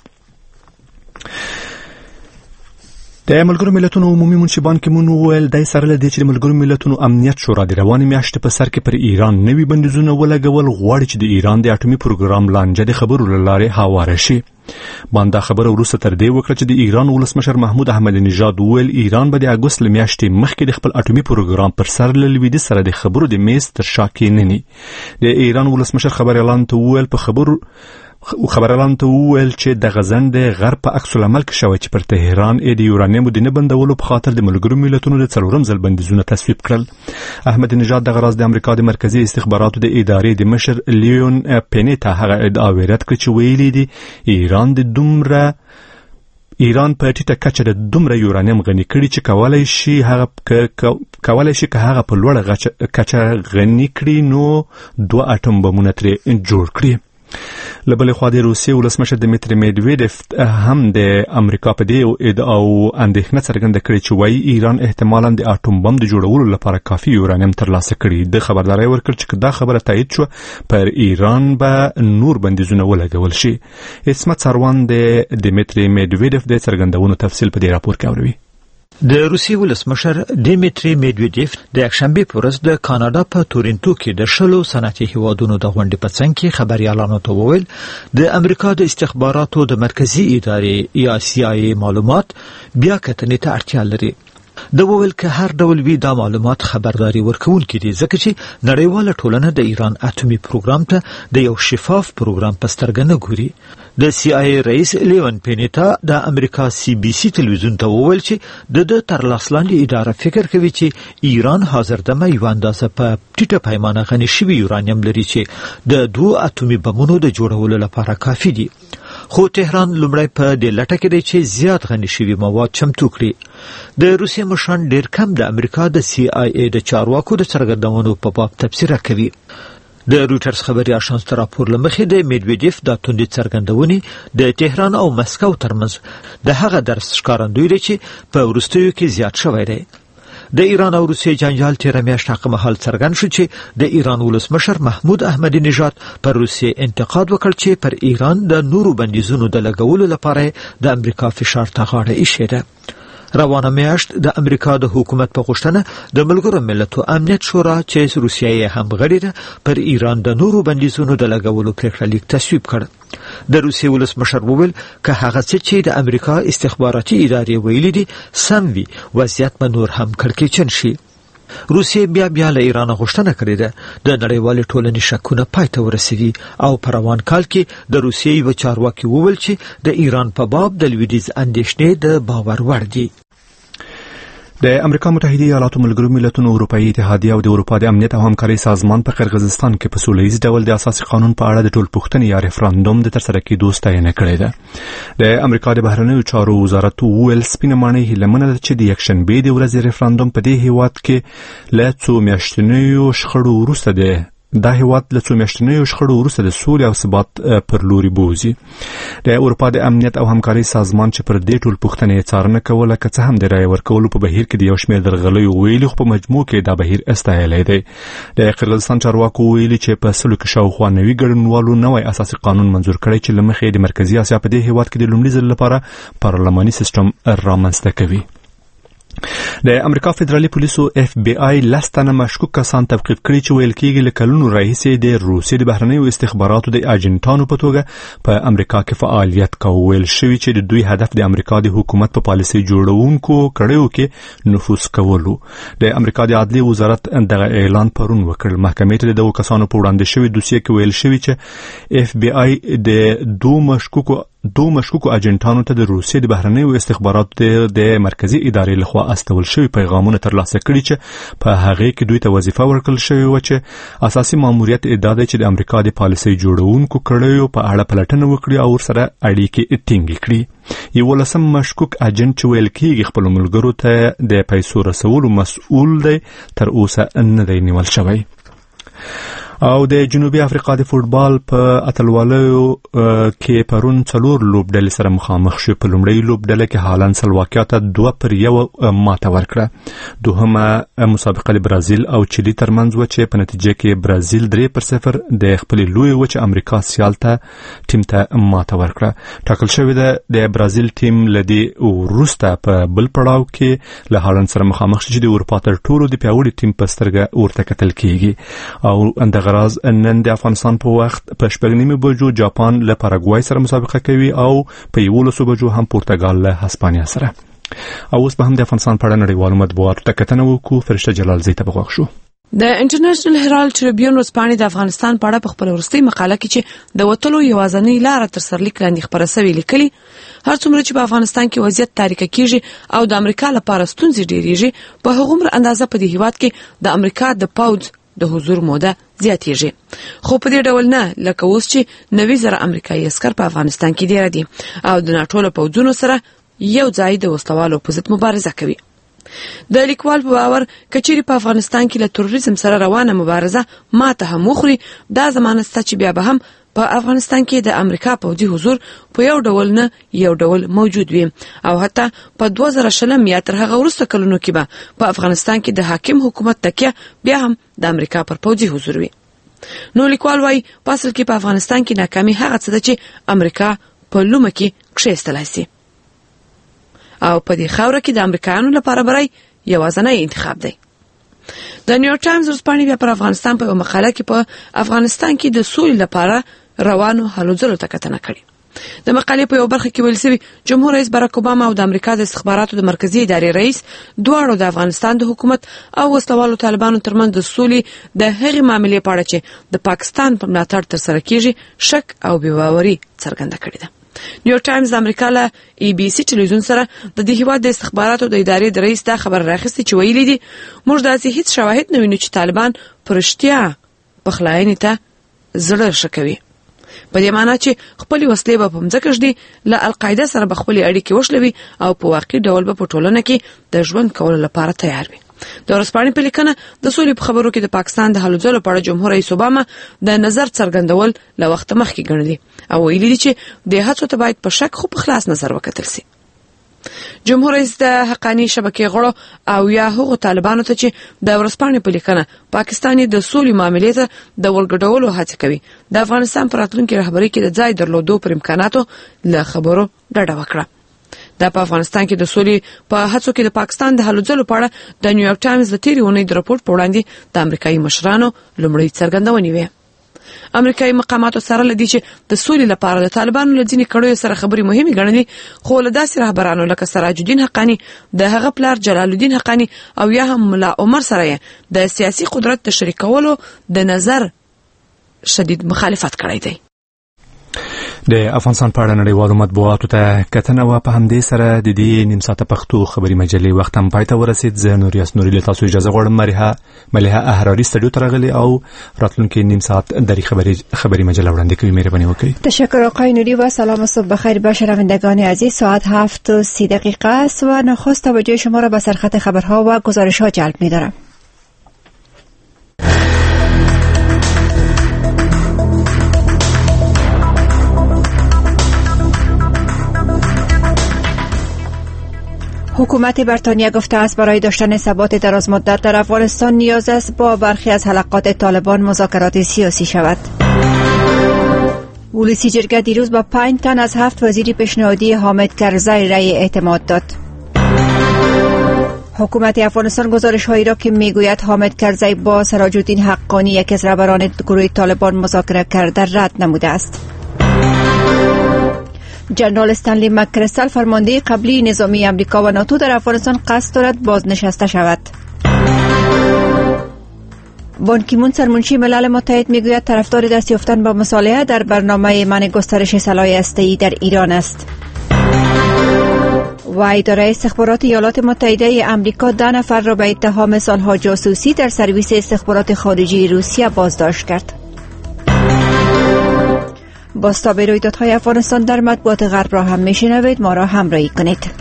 د ملګرو ملتونو عمومي منشي بان کی مون ویل دای سره لدی چې د ملګرو ملتونو امنیت شورا د رواني میاشتې په سر کې پر ایران نوي بندیزونه ولګول غواړي چې د ایران د اټومي پروګرام لانجه د خبرو لاره هواره شي. باندې خبره وروسته تر دې وکړه چې د ایران ولسمشر محمود احمدی نژاد ویل ایران به د اگست میاشتې مخکې د خپل اټومي پروګرام پر سر له لویدي سره د خبرو د میز تر شا کېنني. د ایران ولسمشر خبر اعلان ته ویل په خبرو خبرالان ته وویل چې د غزن د غرب په عکس العمل کې شوی چې پر تهران ای د یورانیمو د نه بندولو په خاطر د ملګرو ملتونو د څلورم ځل بندیزونه تصویب کړل. احمد نژاد د غراز د امریکا د مرکزی استخباراتو د ادارې د مشر لیون پینیتا هغه ادعا ویرات کړ چې ویلي دي ایران د دومره ایران په ټیټه کچه د دومره یورانیم غني کړي چې کولای شي هغه کولای شي که هغه په لوړه کچه غني کړي نو دوه اټوم بمونه ترې جوړ کړي. لبل خو د روسیې ولسمشر دمیتری میدویدف هم د امریکا په دې ادعاو اندېښنه څرګنده کړې چې وايي ایران احتمالاً د اټوم بم د جوړولو لپاره کافي یورانیم ترلاسه کړي. د خبرداري ورکړ چې دا خبره تایید شو پر ایران به نور بندیزونه ولګول شي. اسمت سروان د دمیتری میدویدف د څرګندونو تفصیل په دې راپور کې اوري. د روسي ولسمشر دیمیتری میدویدف د یکشنبې په ورځ د کاناډا په تورنټو کې د شلو صنعتي هیوادونو د غونډې په څنګ کې خبريالانو ته وویل د امریکا د استخباراتو د مرکزی ادارې یا سی آی ای معلومات بیا کتنې ته اړتیا لري. د وویل که هر ډول وی دا معلومات خبرداري ورکوونکي دي ځکه چې نړیواله ټولنه د ایران اټومي پروګرام ته د یو شفاف پروګرام په سترګه نه ګوري. د سی آی ای رئیس لیون پینیتا د امریکا سی بی سی تلویزیون ته وویل چې د د تر لاس لاندې اداره فکر کوي چې ایران حاضر دمه یو اندازه په ټیټه پیمانه غني شوی یورانیم لري چې د دوه اټومي بمونو د جوړولو لپاره کافي دي. خو تهران لومړی په دې لټه کې دی چې زیات غني شوي مواد چمتو کړي. د روسیې مشران ډیر کم د امریکا د سی آی ای د چارواکو د څرګندونو په باب تبصره کوي. د رويټرز خبري اژانس تر راپور لمخې د میدویدف د توندې څرګندونې د تهران او مسکو ترمنځ د هغه درس ښکارندوی دی چې په وروستیو کې زیات شوی دی. د ایران او روسیې جنجال تیر میاشت حق محل څرګند شو چې د ایران ولسمشر محمود احمدی نژاد پر روسیې انتقاد وکړ چې پر ایران د نورو بندیزونو د لګولو لپاره د امریکا فشار ته غاړه ایښې ده. روانه میاشت د امریکا د حکومت په غوښتنه د ملګرو ملتونو امنیت شورا چې روسیه یې هم غړې ده پر ایران د نورو بندیزونو د لګولو پریکړه لیک تصویب کړ. د روسیې ولسمشر وویل که هغه څه چې د امریکا استخباراتي ادارې ویلي دي سم وي وضعیت به نور هم کړکېچن شي. روسیې بیا بیا له ایران غوښتنه کړې ده د نړیوالې ټولنې شکونه پای ته ورسوي او په روان کال کې د روسیې یو چارواکي وویل چې د ایران په باب د لویدیځ اندېښنې د باور وړ دي. د امریکا متحده ایالاتو ملګرو ملتونو اروپאי اتحادیه او د اروپا د امنیت او همکارۍ سازمان په قرغیزستان کې په سولهییز ډول د اساسي قانون په اړه د ټولپوښتنې یا ریفرندوم د ترسره کېدو ستاینه کړې ده. د امریکا د بهرنیو چارو وزارت وویل سپینه ماڼۍ هیله منه ده چې د یکشنبې د ورځې ریفرندوم په دې هیواد کې له څو میاشتنیو شخړو وروسته ده دا هیواد له څو میاشتنیو شخړو وروسته د سولې او ثبات پر لوري بوزي. د اروپا د امنیت او همکارۍ سازمان چې پر دې ټولپوښتنې څارنه کوله که څه هم د رایې ورکولو په بهیر کې د یو شمېر درغلیو ویلي خو په مجموع کې دا بهیر استایلی دی. د قرغیزستان چارواکو ویلي چې په سلو کې شاوخوا نوي ګډونوالو نوی اساسي قانون منظور کړی چې له مخې د مرکزي اسیا په دې هیواد کې د لومړي ځل لپاره پارلماني سیستم رامنځته کوي. د امریکا فدرالي پولیسو اف بی آی لستنه مشکوک کسان توقیف کړي چې ویل کېږي له کلونو راهیسې د روسیې د بهرنیو استخباراتو د اجنټانو په توګه په امریکا کې فعالیت کوي. ویل شوی چې د دوی هدف د امریکا د حکومت په پالیسي جوړونکو کړیو کې نفوذ کولو. د امریکا د عدلي وزارت دغه اعلان پرون وکړ. محکمې ته د دوه کسانو په وړاندې شوی دوسیه کې ویل شوی چې اف بی آی د دوه مشکوکو دو مشکوکو اجنټانو ته د روسیې د بهرنیو استخباراتو د مرکزی ادارې لخوا استول شوی پیغامونه ترلاسه کړي چې په هغه کې دوی ته وظیفه ورکړل شوی و چې اساسي ماموریت ادعا دی چې د امریکا د پالیسي جوړونکو کړیو په اړه پلټنه وکړي او ورسره اړیکې ټینګې کړي. یو لسم مشکوک اجنټ چې ویل کېږي خپل ملګرو ته د پیسو رسولو مسؤل دی تر اوسه نه دی نیول شوی. او د جنوبي افریقا د فوټبال په اتلوالو کې پرون څلور لوبډلې سره مخامخ شو. په لومړۍ لوبډله کې هالند سلواکیا ته دوه پر یو ماته ورکړه. دوهمه مسابقه د برازیل او چیلي ترمنځ و چې په نتیجه کې برازیل درې پر صفر د خپل لوی وچ امریکا سیال ته ټیم ته ماته ورکړه. ټاکل شوی ده د برازیل ټیم لدی وروسته په بل پړاو کې له هالند سره مخامخ شي چې د اروپا تر ټولو د پیاوړي ټیم په سترګه ورته کتل کیږي. او اندغه راز نن د افغانستان په وخت په شپږ نیمه بجو جاپان له پاراګوای سره مسابقه کوي او په یولسو بجو هم پرتګال له هسپانیا سره. او اوس به هم د افغانستان په اړه نړیوالو مطبوعاتو ته کتنه وکړو. فرشته جلال زی ته بغوښ شو. د انټرنیشنل هرالد ټریبیون ورځپاڼې د افغانستان په اړه په خپل وروستۍ مقاله کې چې د وټلو یوازنۍ لار تر سرلیک لاندې خبره شوې لیکلي هر څومره چې په افغانستان کې وضعیت تاریکه کیږي او د امریکا لپاره ستونزې ډېریږي په هغومره اندازه په دې هیواد کې د امریکا د پوځ د حضور موده زیاتېږي. خو په دې ډول نه لکه اوس چې نوي زره امریکایي عسکر په افغانستان کې ډیر دي او د ناټو له پوځونو سره یو ځای د وسلوالو په ضد مبارزه کوي. د لیکوال په باور کچېری په افغانستان کې له تروریزم سره روانه مبارزه ماته هم وخوري دا زمانه ست چې بیا به هم په افغانستان کې د امریکا پوځي حضور په یو ډول نه یو ډول موجود وي او حتی په دوه زره شلم یا تر هغه وروسته کلونو کې به په افغانستان کې د حاکم حکومت تکیه بیا هم د امریکا پر پوځي حضور وي. نو لیکوال وايي په اصل کې په افغانستان کې ناکامي هغه څه ده چې امریکا په لومه کې کښېستلای شي او په دې خاوره کې د امریکایانو لپاره برای یوازینی انتخاب دی. د نیویورک ټایمز ورځپاڼې بیا پر افغانستان په مقاله کې په افغانستان کې د سولې لپاره روانو هلو ځلو ته کتنه کړې. د مقالې په یو برخه کې ویل شوي جمهور رئیس باراک اوباما او د امریکا د استخباراتو د مرکزی ادارې رئیس دواړو د افغانستان د حکومت او وسلوالو طالبانو ترمنځ د سولې د هغې معاملې په اړه چې د پاکستان په ملاتړ ترسره کیږي شک او بې باوري څرګنده کړې ده. نیویورک ټایمز د امریکا له ای بی سی ټلویزیون سره د دې هیواد د استخباراتو د ادارې د رئیس دا خبر راخستی چې ویلي دي موږ داسې هیڅ شواهد نه وینو چې طالبان پرشتیا پخلاینې ته زړه شکوي په دې معنی چې خپل وسلې به په مځکه ږدي له القاعده سره به خپل اړیکې وشلوي او په واقعي ډول به په ټولنه کې د ژوند کولو لپاره تیار وي. د ورځپاڼې په لیکنه د سولې په خبرو کې د پاکستان د هلو ځلو په اړه جمهور رئیس اوباما د نظر څرګندول له وخت مخکې ګڼلي او ویلي دي چې د هڅو ته باید په شک خو په خلاص نظر وکتل شي. جمهور رئیس د حقانی شبکې غړو او یا هغو طالبانو ته چې د ورځپاڼې په لیکنه پاکستاني د سولې معاملې ته د ورګډولو هڅه کوي د افغانستان پر راتلونکي رهبرۍ کې د ځای درلودو پر امکاناتو له خبرو ډډه وکړه. د افغانستان کې د سولې په هڅو کې د پاکستان د هلو ځلو په اړه د نیویورک ټایمز د تیرې اونۍ د راپور په وړاندې د امریکایي مشرانو لومړی څرګندونې وې. امریکایي مقاماتو سره لدی چې د سولې لپاره د طالبانو لدینی کړو سره خبري مهمه ګڼلې، خو له داسې رهبرانو لکه سراج الدین حقانی، د هغه پلار جلال الدین حقانی او یا هم ملا عمر سره د سیاسي قدرت د شریکولو د نظر شدید مخالفت کړی دی. د افغانستان په اړه نړیوالو مطبوعاتو ته کتنه و. په همدې سره د دې نیم ساعته پښتو خبري مجلې وخت هم پای ته ورسید. زه نوریاس نوري له تاسو اجازه غواړم. مریحه ملیحه احراري سټډیو ته راغلي او راتلونکي نیم ساعت درې خبري خبري مجله وړاندې کوي. مهرباني وکړئ. تشکر آقای نوری و سلام و صبح بخیر به شنوندگان عزیز. ساعت هفت و سی دقیقه است و نخست توجه شما را به سرخط خبرها و گزارش‌ها جلب می‌دارم. حکومت بریتانیا گفته است برای داشتن ثبات دراز مدت در افغانستان نیاز است با برخی از حلقات طالبان مذاکرات سیاسی شود. ولسی جرگه دیروز با پنج تن از هفت وزیر پیشنهادی حامد کرزی رأی اعتماد داد. حکومت افغانستان گزارش‌هایی را که میگوید حامد کرزی با سراج الدین حقانی یک از رهبران گروه طالبان مذاکره کرده رد نموده است. جنرال استنلی مکرستل فرمانده قبلی نظامی امریکا و ناتو در افغانستان قصد دارد بازنشسته شود. بان کی مون سرمنشی ملل متحد میگوید طرفدار دست یافتن با مصالحه در برنامه منع گسترش سلاح هسته‌ای در ایران است. و اداره استخبارات ایالات متحده امریکا ده نفر را به اتهام سالها جاسوسی در سرویس استخبارات خارجی روسیه بازداشت کرد. بازتاب رویدادهای افغانستان در مطبوعات غرب را هم میشنوید. ما را همراهی کنید.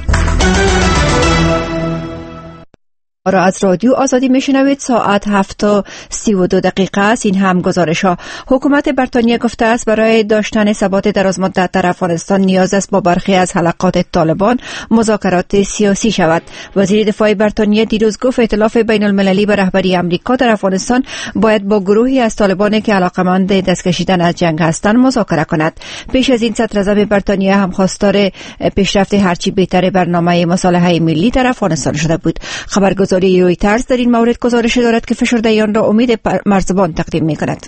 ما را از رادیو آزادی میشنوید. ساعت هفت و سی و دو دقیقه است. این هم گزارش ها. حکومت بریتانیا گفته است برای داشتن ثبات دراز مدت در افغانستان نیاز است با برخی از حلقات طالبان مذاکرات سیاسی شود. وزیر دفاع بریتانیا دیروز گفت ائتلاف بین المللی به رهبری امریکا در افغانستان باید با گروهی از طالبان که علاقمند دست کشیدن از جنگ هستند مذاکره کند. پیش از این صدراعظم بریتانیا هم خواستار پیشرفت هرچی بهتر برنامه مصالحه ملی در افغانستان شده بود. خبرگزاری رویترز در این مورد گزارش دارد که فشرده‌یان را امید مرزبان تقدیم می‌کند.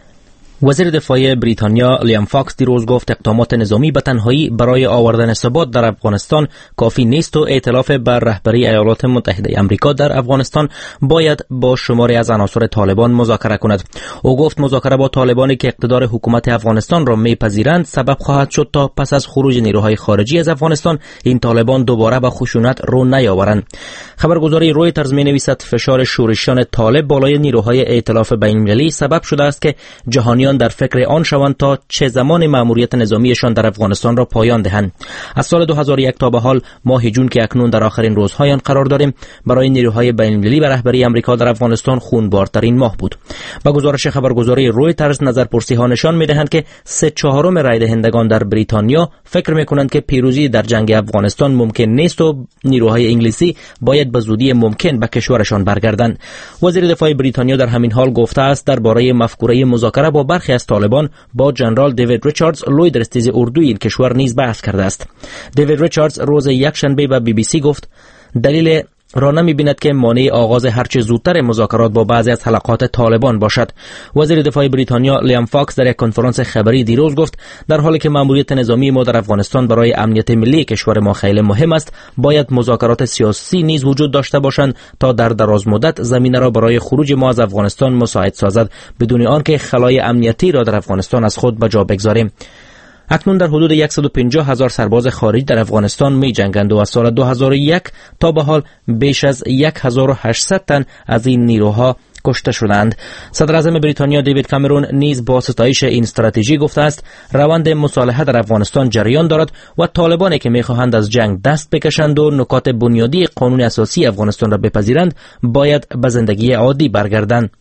وزیر دفاع بریتانیا لیام فاکس دیروز گفت اقدامات نظامی به تنهایی برای آوردن ثبات در افغانستان کافی نیست و ائتلاف بر رهبری ایالات متحده آمریکا در افغانستان باید با شماری از عناصر طالبان مذاکره کند. او گفت مذاکره با طالبانی که اقتدار حکومت افغانستان را میپذیرند سبب خواهد شد تا پس از خروج نیروهای خارجی از افغانستان این طالبان دوباره به خشونت رو نیاورند. خبرگزاری رویترز می‌نویسد فشار شورشیان طالب بالای نیروهای ائتلاف بین‌المللی سبب شده است که جهانیان در فکر آن شوند تا چه زمان مأموریت نظامیشان در افغانستان را پایان دهند. از سال دو هزار و یک تا به حال ماه جون که اکنون در آخرین روزهای آن قرار داریم برای نیروهای بین‌المللی به رهبری آمریکا در افغانستان خونبارترین ماه بود. با گزارش خبرگزاری رویترز نظرپرسی ها نشان می‌دهند که سه چهارم رای دهندگان در بریتانیا فکر می‌کنند که پیروزی در جنگ افغانستان ممکن نیست و نیروهای انگلیسی باید به زودی ممکن به کشورشان برگردند. وزیر دفاع بریتانیا در همین حال گفته است درباره مفکوره مذاکره با برخی از طالبان با جنرال دیوید ریچاردز لوی درستیز اردوی این کشور نیز بحث کرده است. دیوید ریچاردز روز یکشنبه به بی بی سی گفت دلیل را نمی بیند که مانع آغاز هرچه زودتر مذاکرات با بعضی از حلقات طالبان باشد. وزیر دفاع بریتانیا لیام فاکس در یک کنفرانس خبری دیروز گفت در حالی که مأموریت نظامی ما در افغانستان برای امنیت ملی کشور ما خیلی مهم است باید مذاکرات سیاسی نیز وجود داشته باشند تا در دراز مدت زمینه را برای خروج ما از افغانستان مساعد سازد بدون آنکه خلای امنیتی را در افغانستان از خود به جا بگذاریم. اکنون در حدود صد و پنجاه هزار سرباز خارجی در افغانستان می جنگند و از سال دو هزار و یک تا به حال بیش از هزار و هشتصد تن از این نیروها کشته شدند. صدر اعظم بریتانیا دیوید کامرون نیز با ستایش این استراتژی گفته است روند مصالحه در افغانستان جریان دارد و طالبانی که می‌خواهند از جنگ دست بکشند و نکات بنیادی قانون اساسی افغانستان را بپذیرند باید به زندگی عادی برگردند.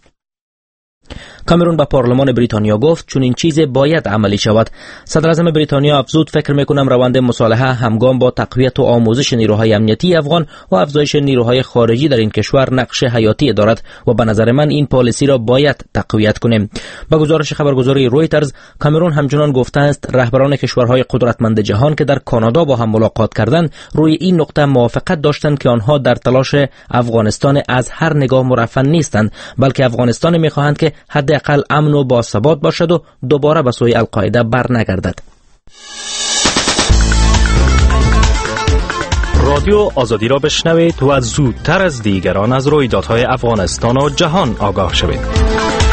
کامرون به پارلمان بریتانیا گفت چون این چیز باید عملی شود. صدر اعظم بریتانیا افزود فکر میکنم روند مصالحه همگام با تقویت و آموزش نیروهای امنیتی افغان و افزایش نیروهای خارجی در این کشور نقش حیاتی دارد و به نظر من این پالیسی را باید تقویت کنیم. با گزارش خبرگزاری رویترز کامرون همچنان گفته است رهبران کشورهای قدرتمند جهان که در کانادا با هم ملاقات کردند روی این نقطه موافقت داشتند که آنها در تلاش افغانستان از هر نگاه مرفه نیستند بلکه افغانستان میخواهند که حد حداقل امن و باثبات باشد و دوباره به سوی القاعده برنگردد. رادیو آزادی را بشنوید و زودتر از دیگران از رویدادهای افغانستان و جهان آگاه شوید.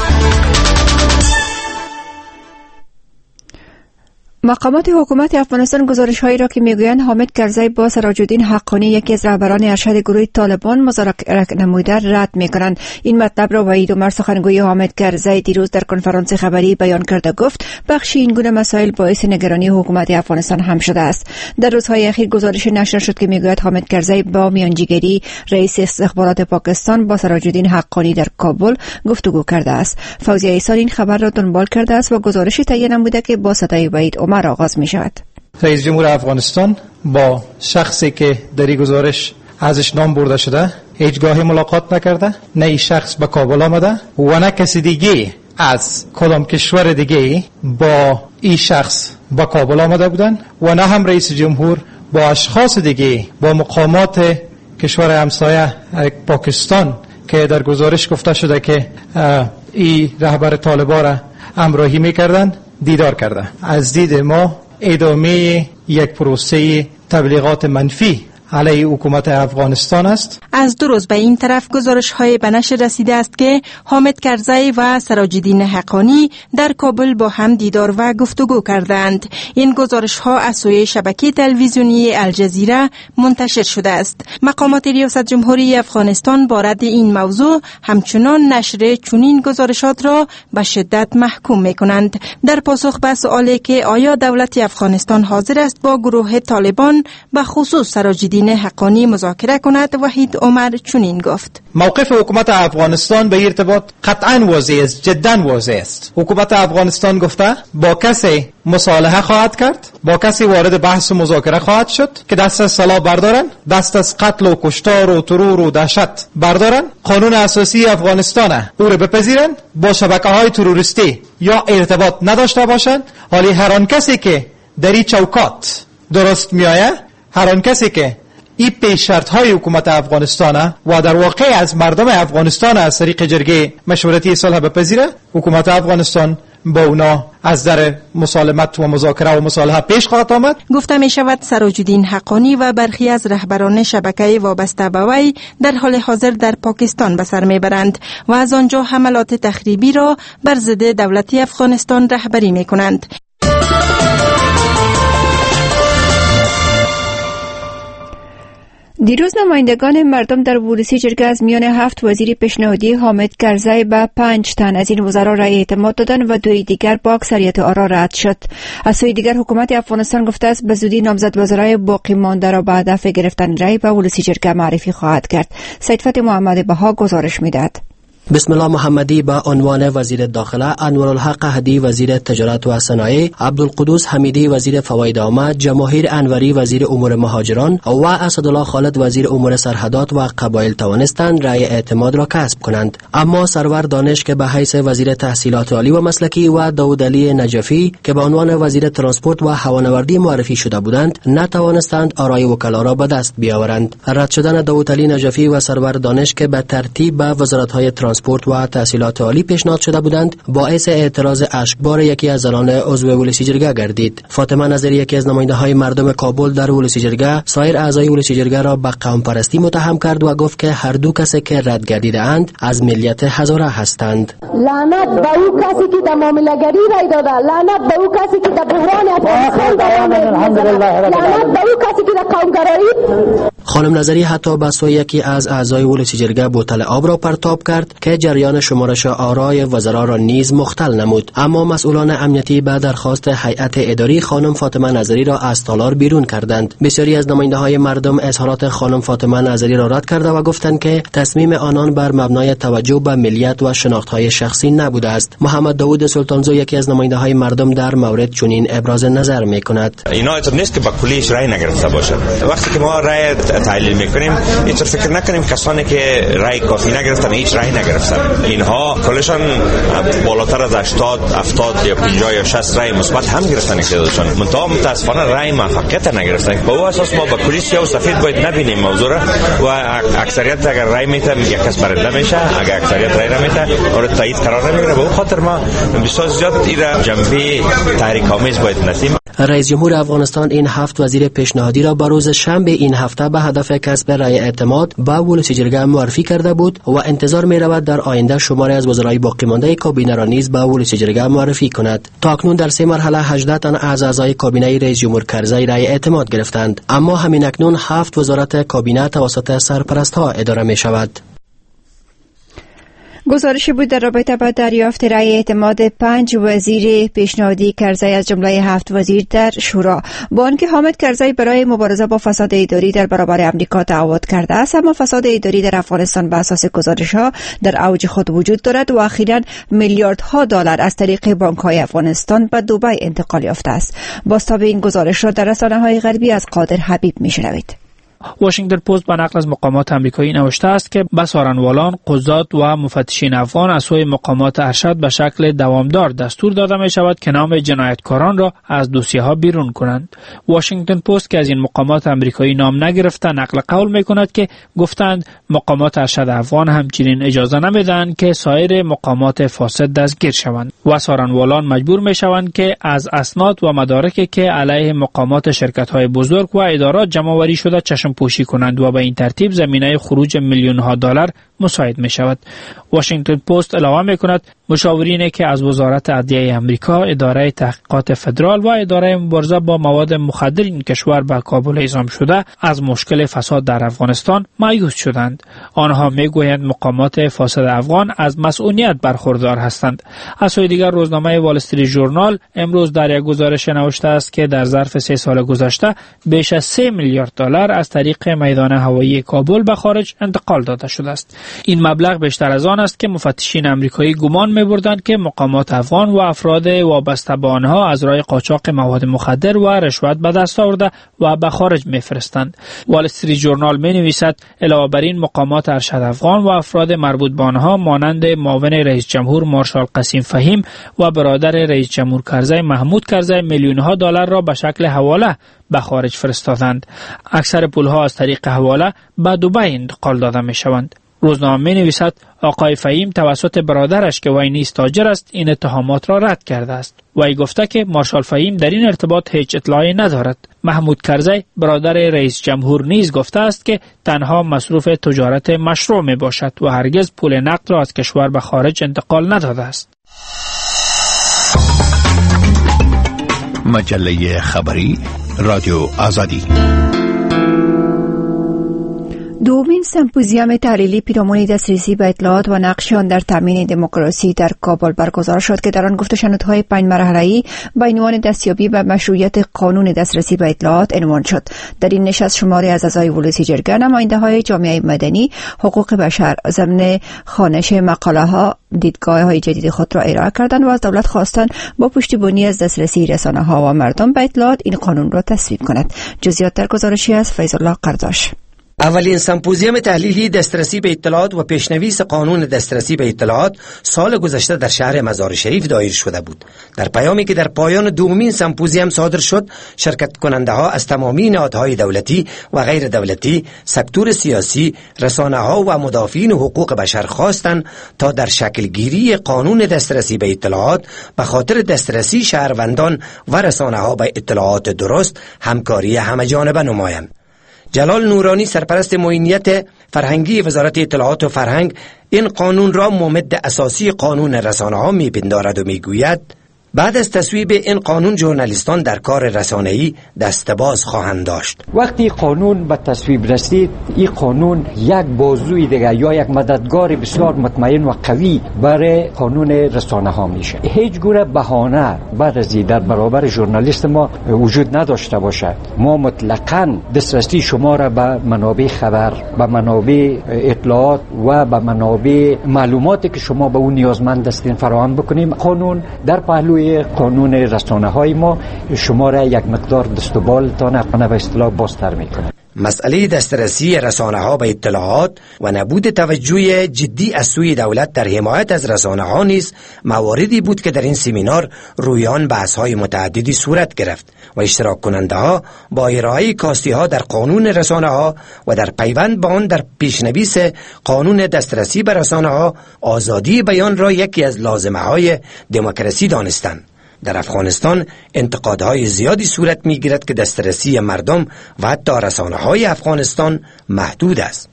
مقامات حکومت افغانستان گزارش‌هایی را که می‌گویند حامد کرزی با سراج‌الدین حقانی یکی از رهبران ارشد گروه طالبان مذاکره نموده رد می‌کنند. این مطلب را وحید عمر سخنگوی حامد کرزی دیروز در کنفرانس خبری بیان کرده گفت بخشی این گونه مسائل باعث نگرانی حکومت افغانستان هم شده است. در روزهای اخیر گزارش نشر شد که می‌گوید حامد کرزی با میانجیگری رئیس استخبارات پاکستان با سراج‌الدین حقانی در کابل گفتگو کرده است. فوزیه ایسان این خبر را دنبال کرده است و گزارشی تهیه نموده که با صدای وحید عمر آغاز می شود. رئیس جمهور افغانستان با شخصی که در این گزارش ازش نام برده شده هیچگاه ملاقات نکرده، نه این شخص به کابل آمده و نه کسی دیگه از کدام کشور دیگه با این شخص به کابل آمده بودن و نه هم رئیس جمهور با اشخاص دیگه با مقامات کشور همسایه پاکستان که در گزارش گفته شده که این رهبر طالبان را همراهی میکردن دیدار کرده. از دید ما ادامه یک پروسه تبلیغات منفی علیه حکومت افغانستان است. از دو روز به این طرف گزارش های به نشر رسیده است که حامد کرزی و سراج‌الدین حقانی در کابل با هم دیدار و گفتگو کردند. این گزارش ها از سوی شبکه تلویزیونی الجزیره منتشر شده است. مقامات ریاست جمهوری افغانستان با رد این موضوع همچنان نشر چنین گزارشات را به شدت محکوم می‌کنند. در پاسخ به سوالی که آیا دولت افغانستان حاضر است با گروه طالبان به خصوص سراج‌الدین حقانی مذاکره کند، وحید عمر چنین گفت: موقف حکومت افغانستان به ارتباط قطعا واضح است، جدا واضح است. حکومت افغانستان گفته با کسی مصالحه خواهد کرد، با کسی وارد بحث و مذاکره خواهد شد که دست از سلاح بردارن، دست از قتل و کشتار و ترور و دهشت بردارن، قانون اساسی افغانستان او را بپذیرن، با شبکه‌های تروریستی یا ارتباط نداشته باشند. حالی هر آن کسی که در این چوکات درست میآید، هر آن کسی که این پیش شرط های حکومت افغانستان و در واقع از مردم افغانستان از طریق جرگه مشورتی صلح بپذیره، حکومت افغانستان با اونا از در مسالمت و مذاکره و مصالحه پیش خواهد آمد. گفته می شود سراج‌الدین حقانی و برخی از رهبران شبکه وابسته به وی در حال حاضر در پاکستان به سر میبرند و از آنجا حملات تخریبی را بر ضد دولت افغانستان رهبری می کنند. دیروز نمایندگان مردم در ورودی جرگه از میان هفت وزیر پیشنهادی حامد کرزی به پنج تن از این وزرا رأی اعتماد دادند و دوی دیگر با اکثریت آرا رد شد. از سوی دیگر حکومت افغانستان گفته است به زودی نامزد وزرای باقی مانده را به هدف گرفتن رأی به ورودی جرگه معرفی خواهد کرد. سیدفتح محمد بها گزارش می‌دهد. بسم الله محمدی به عنوان وزیر داخله، انورالحق هدی وزیر تجارت و صنایع، عبدالقدوس حمیدی وزیر فواید عامه، جماهیر انوری وزیر امور مهاجران و اسدالله خالد وزیر امور سرحدات و قبایل توانستند رأی اعتماد را کسب کنند. اما سرور دانش که به حیث وزیر تحصیلات عالی و مسلکی و داود علی نجفی که به عنوان وزیر ترانسپورت و هوانوردی معرفی شده بودند نتوانستند آرای وکلا را به دست بیاورند. رد شدن داود علی نجفی و سرور دانش که به ترتیب به وزارت‌های ترانسپورت و تحصیلات عالی پیشنهاد شده بودند باعث اعتراض اشکبار یکی از زنان عضو ولسی جرگه گردید. فاطمه نظری یکی از نماینده‌های مردم کابل در ولسی جرگه سایر اعضای ولسی جرگه را به قوم پرستی متهم کرد و گفت که هر دو کسی که رد گردیده اند از ملیت هزاره هستند. لعنت به او کسی که در معامله‌گری رای داده، لعنت به او کسی که در بحران افغانستان بیان لعنت به او کسی که در قومگرایی. خانم نظری حتی به سوی یکی از اعضای ولسی جرگه بوتل آب را پرتاب کرد که جریان شمارش آرای وزرا را نیز مختل نمود. اما مسئولان امنیتی به درخواست هیئت اداری خانم فاطمه نظری را از تالار بیرون کردند. بسیاری از نماینده‌های مردم اظهارات خانم فاطمه نظری را رد کرده و گفتند که تصمیم آنان بر مبنای توجه به ملیت و شناخت‌های شخصی نبوده است. محمد داوود سلطانزو یکی از نماینده‌های مردم در مورد چنین ابراز نظر می‌کند. اینا اینطور نیست که با کلیش رأی نگرفته باشند. وقتی که ما رأی تحلیل می‌کنیم اینطور فکر نکنیم کسانی که رأی کافی نگرفتن هیچ رأی نگرفتن. نگرفتن. اینها کلشان بالاتر از هشتاد هفتاد یا پنجاه یا شصت رای مثبت هم گرفتن اقتدارشان. منتها متاسفانه رای موفقیت نگرفتن. با او اساس ما با پلیس یا سفید باید نبینیم موضوع را و اکثریت اگر رای میته یک کس برنده میشه، اگر اکثریت رای نمیته اور تایید قرار نمیگیره. به خاطر ما بسیار زیاد این جنبه تحریک آمیز باید نسیم. رئیس جمهور افغانستان این هفت وزیر پیشنهادی را به روز شنبه این هفته به هدف کسب رای اعتماد به ولسی جرگه معرفی کرده بود و انتظار می رود در آینده شماری از وزرای باقی مانده کابینه را نیز به ولسی جرگه معرفی کند. تا اکنون در سه مرحله هجده تن از اعضای کابینه رئیس جمهور کرزی رای اعتماد گرفتند، اما همین اکنون هفت وزارت کابینه توسط سرپرست‌ها اداره می شود. گزارشی بود در رابطه با دریافت رای اعتماد پنج وزیر پیشنهادی کرزی از جمله هفت وزیر در شورا. با آنکه حامد کرزی برای مبارزه با فساد اداری در برابر امریکا تعهد کرده است، اما فساد اداری در افغانستان به اساس گزارش‌ها در اوج خود وجود دارد و اخیراً میلیاردها دلار از طریق بانک‌های افغانستان به دبی انتقال یافته است. بازتاب این گزارش را در رسانه‌های غربی از قادر حبیب می‌شنوید. واشنگتن پست به نقل از مقامات آمریکایی نوشته است که بسارنوالان، قضات و مفتشین افغان از سوی مقامات ارشد به شکل دوامدار دستور داده می شود که نام جنایتکاران را از دوسیه ها بیرون کنند. واشنگتن پست که از این مقامات آمریکایی نام نگرفته نقل قول می کند که گفتند مقامات ارشد افغان همچنین اجازه نمیدهند که سایر مقامات فاسد دستگیر شوند. بسارنوالان مجبور می شوند که از اسناد و مدارکی که علیه مقامات شرکت های بزرگ و ادارات جمع آوری شده چشم پوشی کنند و به این ترتیب زمینه خروج میلیون ها دلار مساعد می شود. واشنگتن پست علاوه می کند مشاورینی که از وزارت عدلیه آمریکا، اداره تحقیقات فدرال و اداره مبارزه با مواد مخدر این کشور به کابل اعزام شده از مشکل فساد در افغانستان مایوس شدند. آنها می گویند مقامات فاسد افغان از مسئولیت برخوردار هستند. از سوی دیگر روزنامه وال استریت ژورنال امروز در یک گزارش نوشته است که در ظرف سه سال گذشته بیش از سه میلیارد دلار از طریق میدان هوایی کابل به خارج انتقال داده شده است. این مبلغ بیشتر از آن است که مفتشین آمریکایی گمان می‌بردند که مقامات افغان و افراد وابسته به آنها از راه قاچاق مواد مخدر و رشوت به دست آورده و به خارج می‌فرستند. وال استریت ژورنال می‌نویسد علاوه بر این مقامات ارشد افغان و افراد مربوط به آنها مانند معاون رئیس جمهور مارشال قاسم فهیم و برادر رئیس جمهور کرزی محمود کرزی میلیون‌ها دلار را به شکل حواله به خارج فرستادند. اکثر پول‌ها از طریق حواله به دبی انتقال داده می‌شوند. روزنامه می‌نویسد آقای فهیم توسط برادرش که وی نیز تاجر است این اتهامات را رد کرده است. وی گفته که مارشال فهیم در این ارتباط هیچ اطلاعی ندارد. محمود کرزی برادر رئیس جمهور نیز گفته است که تنها مصروف تجارت مشروع می باشد و هرگز پول نقد را از کشور به خارج انتقال نداده است. مجله خبری رادیو آزادی. دومین سمپوزیوم تحلیلی پیرامون دسترسی به اطلاعات و نقش آن در تامین دموکراسی در کابل برگزار شد که در آن گفته شنودهای پنج مرحله‌ای با عنوان دستیابی به مشروعیت قانون دسترسی به اطلاعات عنوان شد. در این نشست شماری از اعضای ولسی جرگه، نماینده‌های جامعه مدنی، حقوق بشر ضمن خوانش مقاله‌ها دیدگاه‌های جدید خود را ارائه کردند و از دولت خواستند با پشتیبانی از دسترسی رسانه‌ها و مردم به اطلاعات این قانون را تصویب کند. جزئیات در گزارشی از فیض الله قرداش. اولین سمپوزیوم تحلیلی دسترسی به اطلاعات و پیشنویس قانون دسترسی به اطلاعات سال گذشته در شهر مزار شریف دایر شده بود. در پیامی که در پایان دومین سمپوزیوم صادر شد، شرکت کننده ها از تمامی نهادهای دولتی و غیر دولتی، سکتور سیاسی، رسانه ها و مدافعین حقوق بشر خواستند تا در شکل گیری قانون دسترسی به اطلاعات به خاطر دسترسی شهروندان و رسانه ها به اطلاعات درست همکاری همه‌جانبه نمایند. جلال نورانی سرپرست معینیت فرهنگی وزارت اطلاعات و فرهنگ این قانون را ممد اساسی قانون رسانه ها می پندارد و می گوید بعد از تصویب این قانون ژورنالیستان در کار رسانه‌ای دست باز خواهند داشت. وقتی قانون به تصویب رسید، این قانون یک بازوی دیگر یا یک مددگار بسیار مطمئن و قوی برای قانون رسانه ها میشه. هیچ گونه بهانه بعد از در برابر ژورنالیست ما وجود نداشته باشد. ما مطلقاً دسترسی شما را به منابع خبر، به منابع اطلاعات و به منابع معلوماتی که شما به اون نیازمند هستین فراهم بکنیم. قانون در پهلوی قانون رسانه های ما شما را یک مقدار دست و بالتان به اصطلاح بازتر میکنه. مسئله دسترسی رسانه ها به اطلاعات و نبود توجه جدی از سوی دولت در حمایت از رسانه ها نیز مواردی بود که در این سمینار روی آن بحث های متعددی صورت گرفت و اشتراک کننده ها با ارائه کاستی ها در قانون رسانه ها و در پیوند با آن در پیشنویس قانون دسترسی به رسانه ها آزادی بیان را یکی از لازمه های دموکراسی دانستند. در افغانستان انتقادهای زیادی صورت می‌گیرد که دسترسی مردم و حتی رسانه‌های افغانستان محدود است.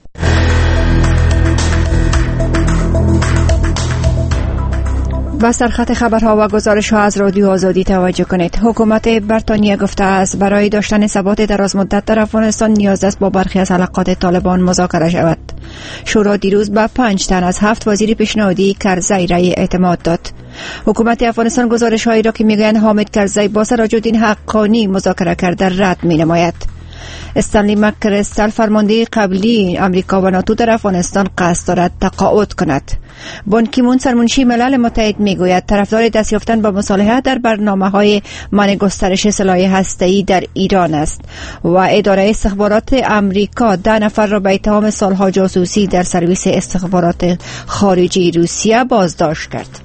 با سرخط خبرها و گزارش‌ها از رادیو آزادی توجه کنید. حکومت بریتانیا گفته است برای داشتن ثبات دراز مدت در افغانستان نیاز است با برخی از حلقات طالبان مذاکره شود. شورا دیروز به پنج تن از هفت وزیر پیشنهادی کرزی رأی اعتماد داد. حکومت افغانستان گزارش‌هایی را که می‌گویند حامد کرزی با سراج‌الدین حقانی مذاکره کرده رد می‌نماید. استنلی مک‌کریستال فرمانده قبلی امریکا و ناتو در افغانستان قصد دارد تقاعد کند. بان کی مون سرمنشی ملل متحد میگوید طرفدار دست یافتن به مصالحه در برنامه‌های منع گسترش سلاح هسته‌ای در ایران است و اداره استخبارات امریکا ده نفر را به اتهام سالها جاسوسی در سرویس استخبارات خارجی روسیه بازداشت کرد.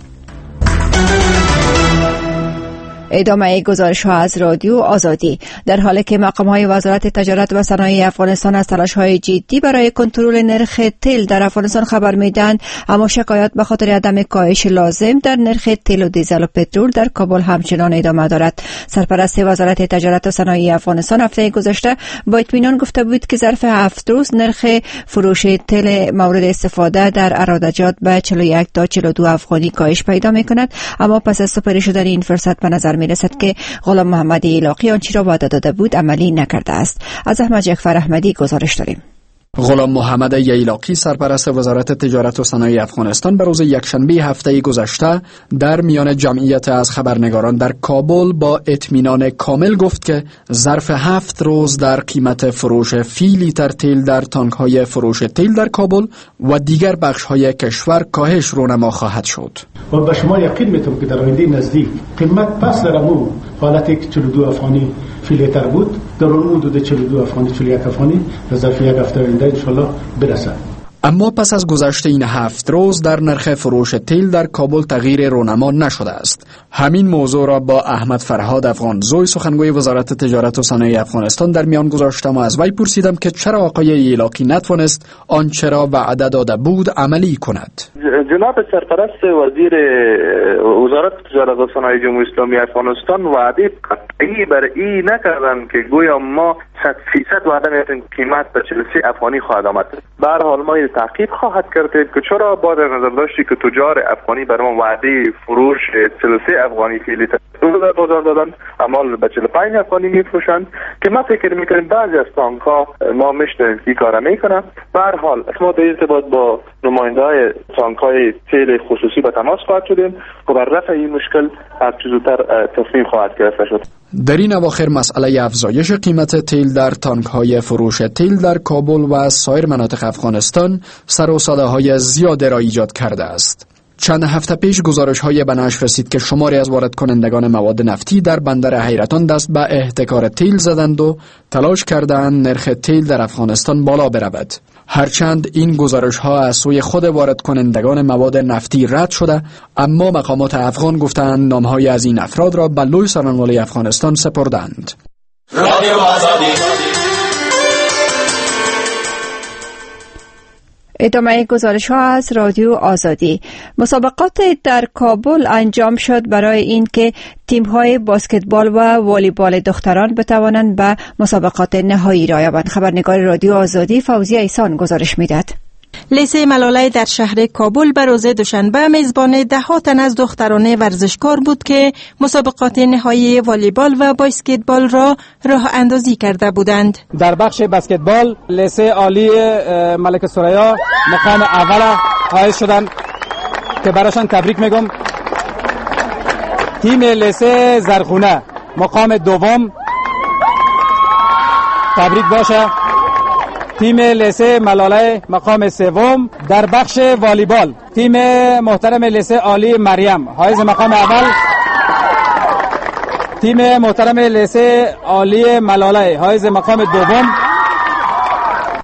ادامه گزارش ها از رادیو آزادی. در حالی که مقام های وزارت تجارت و صنایع افغانستان از تلاش های جدی برای کنترل نرخ تیل در افغانستان خبر میدهند، اما شکایات به خاطر عدم کاهش لازم در نرخ تیل و دیزل و پترول در کابل همچنان ادامه دارد. سرپرست وزارت تجارت و صنایع افغانستان هفته گذشته با اطمینان گفته بود که ظرف هفت روز نرخ فروش تیل مورد استفاده در ارادجات به چهل و یک تا چهل و دو افغانی کاهش پیدا میکند، اما پس از سپری شدن این فرصت به نظر میرسد که غلام محمد ییلاقی آنچه را وعده داده بود عملی نکرده است. از احمد جعفر احمدی گزارش داریم. غلام محمد ییلاقی سرپرست وزارت تجارت و صنایع افغانستان به روز یکشنبه هفته گذشته در میان جمعیت از خبرنگاران در کابل با اطمینان کامل گفت که ظرف هفت روز در قیمت فروش فی لیتر تیل در تانک‌های فروش تیل در کابل و دیگر بخش‌های کشور کاهش رونما خواهد شد. و به شما یقین میتونم که در آینده نزدیک قیمت پس در امو حالتی که چهل و دو افغانی فی لیتر بود در اون حدود چهل و دو افغانی چهل و یک افغانی در ظرف یک هفته آینده انشالله برسد. اما پس از گذشت این هفت روز در نرخ فروش تیل در کابل تغییر رونما نشده است. همین موضوع را با احمد فرهاد افغانزوی سخنگوی وزارت تجارت و صنایع افغانستان در میان گذاشتم و از وی پرسیدم که چرا آقای ییلاقی نتوانست آنچه را وعده داده بود عملی کند. جناب سرپرست وزیر وزارت تجارت و صنایع جمهوری اسلامی افغانستان وعده قطعی برای این نکردند که گویا ما صد فیصد وعده می‌کنیم قیمت به چهل و سه افغانی خواهد آمد. به هر حال ما این تحقیق خواهد کرد که چرا با در نظر داشتی که تجار افغانی برای ما وعده فروش چهل و سه افغانی فی لیتر در بازار دادن، اما به چهل و پنج افغانی میفروشند که ما فکر می‌کنیم بعضی از تانک‌ها ما میشنویم این کارا میکنن. به هر حال ما در ارتباط با نماینده‌های تانک‌های تیل خصوصی به تماس خواهد شدیم و بر رفع این مشکل هر چه زودتر تصمیم خواهد گرفته شد. در این اواخر مسئله افزایش قیمت تیل در تانک‌های فروش تیل در کابل و سایر مناطق افغانستان سر و صداهای زیاده را ایجاد کرده است. چند هفته پیش گزارش‌های به نشر رسید که شماری از وارد کنندگان مواد نفتی در بندر حیرتان دست به احتکار تیل زدند و تلاش کردند نرخ تیل در افغانستان بالا برود. هرچند این گزارش‌ها از سوی خود وارد کنندگان مواد نفتی رد شده، اما مقامات افغان گفتند نام‌های از این افراد را به لوی سرانوالی افغانستان سپردند. رادیو آزادی. ادامه گزارش ها از رادیو آزادی. مسابقات در کابل انجام شد برای اینکه تیم های باسکتبال و والیبال دختران بتوانند به مسابقات نهایی را یابند. خبرنگار رادیو آزادی فوزیه ایسان گزارش میداد. لیسه ملاله در شهر کابل به روز دوشنبه میزبان ده ها تن از دختران ورزشکار بود که مسابقات نهایی والیبال و باسکتبال را راه اندازی کرده بودند. در بخش بسکتبال لیسه عالی ملک ثریا مقام اول حائز شدند که براشان تبریک میگم. تیم لیسه زرخونه مقام دوم تبریک باشه. تیم لیسه ملاله مقام سوم. در بخش والیبال تیم محترم لیسه عالی مریم حائز مقام اول. تیم محترم لیسه عالی ملاله حائز مقام دوم.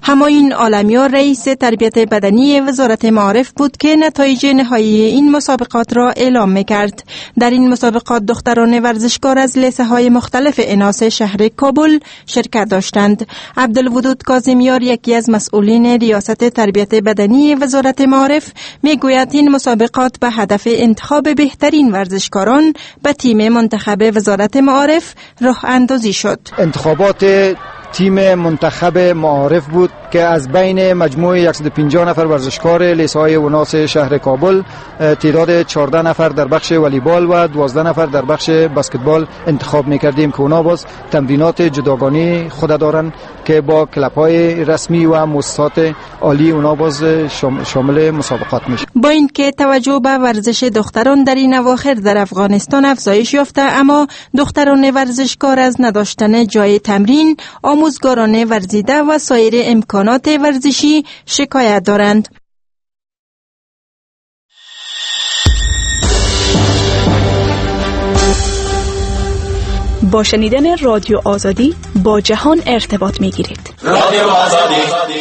همایون عالمیان رئیس تربیت بدنی وزارت معارف بود که نتایج نهایی این مسابقات را اعلام می‌کرد. در این مسابقات دختران ورزشکار از لیسه های مختلف اناث شهر کابل شرکت داشتند. عبدالودود کاظمیار، یکی از مسئولین ریاست تربیت بدنی وزارت معارف، میگوید این مسابقات به هدف انتخاب بهترین ورزشکاران به تیم منتخب وزارت معارف راه اندازی شد. انتخابات تیم منتخب معارف بود که از بین مجموع صد و پنجاه نفر ورزشکار لیسه‌های وناس شهر کابل تعداد چهارده نفر در بخش والیبال و دوازده نفر در بخش بسکتبال انتخاب می‌کردیم که اونا باز تمرینات جداگانه خود دارن که با کلب‌های رسمی و مؤسسات عالی اونا باز شامل مسابقات میشه. با اینکه توجه به ورزش دختران در این اواخر در افغانستان افزایش یافته، اما دختران ورزشکار از نداشتن جای تمرین، آموزگاران ورزیده و سایر امکانات ورزشی شکایت دارند. با شنیدن رادیو آزادی با جهان ارتباط می‌گیرید. رادیو آزادی.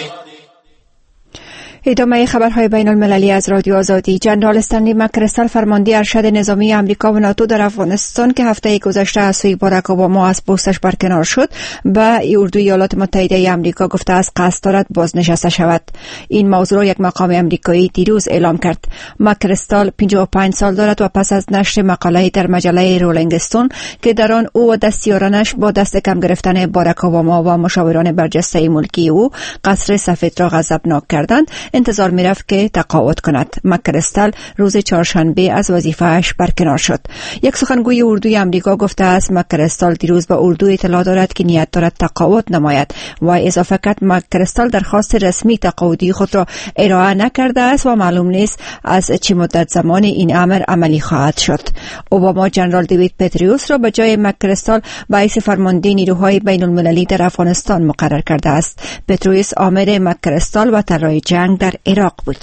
ادامه خبرهای بین المللی از رادیو آزادی. جنرال استنلی مک‌کریستال، فرمانده ارشد نظامی آمریکا و ناتو در افغانستان که هفته گذشته از سوی باراک اوباما از پستش برکنار شد، به اردوی ایالات متحده آمریکا گفته است قصد دارد بازنشسته شود. این موضوع را یک مقام آمریکایی دیروز اعلام کرد. مک‌کریستال پنجاه و پنج سال دارد و پس از نشر مقاله‌ای در مجله رولینگ استون که در آن او و دستیارانش با دست کم گرفتن باراک اوباما و مشاوران برجسته ملکی او قصر سفید را غضبناک کردند، انتظار می‌رفت که تقاعد کند. مک‌کریستال روز چهارشنبه از وظیفه‌اش برکنار شد. یک سخنگوی اردوی آمریکا گفته است مک‌کریستال دیروز به اردو اطلاع دارد که نیت دارد تقاعد نماید و اضافه کرد مک‌کریستال درخواست رسمی تقاعدی خود را ارائه نکرده است و معلوم نیست از چه مدت زمان این امر عملی خواهد شد. اوباما جنرال دیوید پتریوس را به جای مک‌کریستال باعث فرمانده نیروهای بین المللی در افغانستان مقرر کرده است. پتریوس آمر مک‌کریستال و طراح جنگ در عراق بود.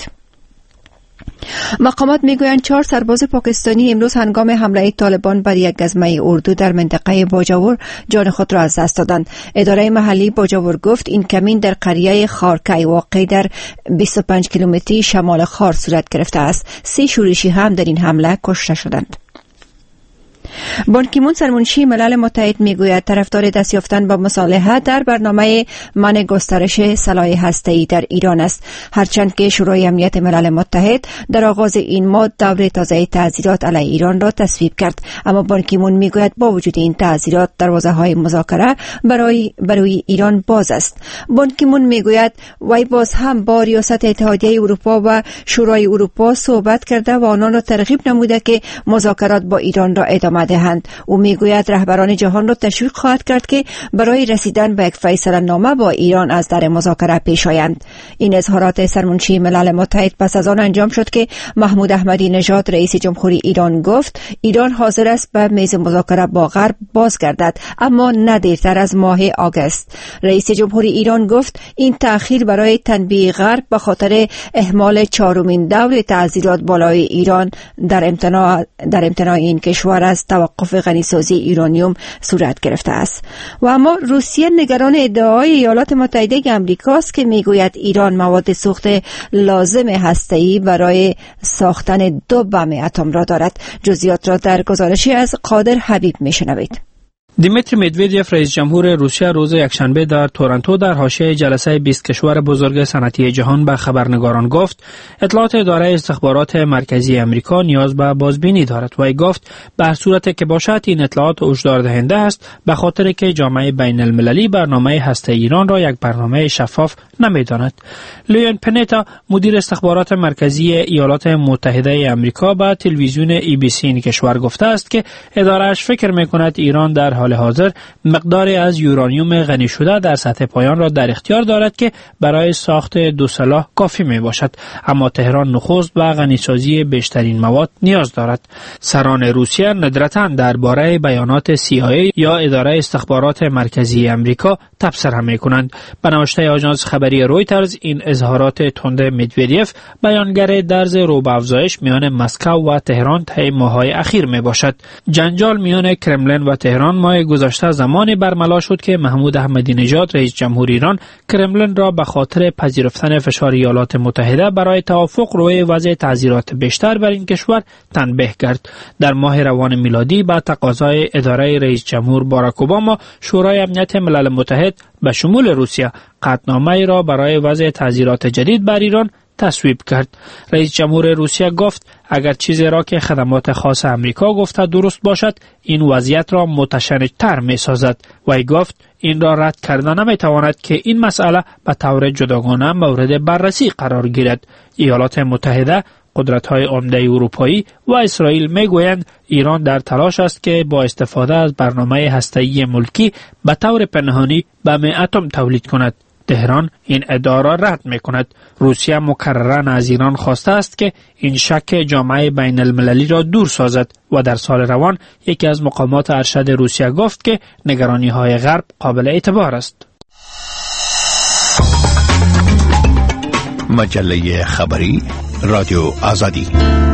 مقامات میگویند چهار سرباز پاکستانی امروز هنگام حمله طالبان بر یک گزمه اردو در منطقه باجاور جان خود را از دست دادند. اداره محلی باجاور گفت این کمین در قریه خارکی واقع در بیست و پنج کیلومتری شمال خار صورت گرفته است. سه شورشی هم در این حمله کشته شدند. بان کی مون، سرمنشی ملل متحد، میگوید طرفدار دست یافتن با مصالحه در برنامه منع گسترش سلاح هسته‌ای در ایران است، هرچند که شورای امنیت ملل متحد در آغاز این ماه دور تازه تعزیرات علیه ایران را تصویب کرد. اما بان کی مون میگوید با وجود این تعزیرات دروازه‌های مذاکره برای برای ایران باز است. بان کی مون میگوید وی باز هم با ریاست اتحادیه اروپا و شورای اروپا صحبت کرده و آنان را ترغیب نموده که مذاکرات با ایران را ادامه دهند. او میگوید رهبران جهان را تشویق خواهد کرد که برای رسیدن به یک فیصله نامه با ایران از در مذاکره پیش آیند. این اظهارات سرمنشی ملل متحد پس از آن انجام شد که محمود احمدی نژاد رئیس جمهوری ایران گفت ایران حاضر است به میز مذاکره با غرب بازگردد، اما نه دیرتر از ماه آگوست. رئیس جمهوری ایران گفت این تأخیر برای تنبیه غرب به خاطر اهمال چهارمین دور تعزیرات بالای ایران در امتناع در امتناع این کشور از توقف غنیسازی یورانیوم صورت گرفته است. و اما روسیه نگران ادعای ایالات متحده آمریکا است که میگوید ایران مواد سوخت لازم هسته‌ای برای ساختن دو بم اتم را دارد. جزئیات را در گزارشی از قادر حبیب میشنوید. دیمیتری مدودیف رئیس جمهور روسیه روز یکشنبه در تورنتو در حاشیه جلسه بیست کشور بزرگ صنعتی جهان به خبرنگاران گفت اطلاعات اداره استخبارات مرکزی امریکا نیاز به بازبینی دارد و ای گفت به هر صورت که باشد این اطلاعات هشدار دهنده است به خاطر که جامعه بین المللی برنامه هسته ایران را یک برنامه شفاف نمیداند. لیون پنتا مدیر استخبارات مرکزی ایالات متحده امریکا به تلویزیون ای بی سی این کشور گفته است که اداره‌اش فکر می‌کند ایران در حال حاضر مقداری از یورانیوم غنی شده در سطح پایان را در اختیار دارد که برای ساخت دو سلاح کافی می باشد، اما تهران نخست به غنیسازی بیشترین مواد نیاز دارد. سران روسیه ندرتاً درباره بیانات سی آی ای یا اداره استخبارات مرکزی امریکا تبصره می کنند. به نوشته آژانس خبری رویترز این اظهارات تند مدودیف بیانگر درز رو به افزایش میان مسکو و تهران طی ماه‌های اخیر می باشد. جنجال میان کرملین و تهران ماه گذشته زمانی برملا شد که محمود احمدی نژاد رئیس جمهور ایران کرملین را به خاطر پذیرفتن فشار ایالات متحده برای توافق روی وضع تعزیرات بیشتر بر این کشور تنبیه کرد. در ماه روان میلادی با تقاضای اداره رئیس جمهور باراک اوباما، شورای امنیت ملل متحد به شمول روسیه قطعنامه را برای وضع تعزیرات جدید بر ایران تصویب کرد. رئیس جمهور روسیه گفت اگر چیزی را که خدمات خاص امریکا گفته درست باشد، این وضعیت را متشنج‌تر می سازد. و ای گفت این را رد کردن نمی تواند که این مسئله به طور جداگانه مورد بررسی قرار گیرد. ایالات متحده، قدرت‌های عمده اروپایی و اسرائیل میگویند ایران در تلاش است که با استفاده از برنامه هسته‌ای ملکی به طور پنهانی بم اتم تولید کند. تهران این ادعا را رد می‌کند. روسیه مکرراً از ایران خواسته است که این شک جامعه بین المللی را دور سازد و در سال روان یکی از مقامات ارشد روسیه گفت که نگرانی‌های غرب قابل اعتبار است. مجله خبری رادیو آزادی.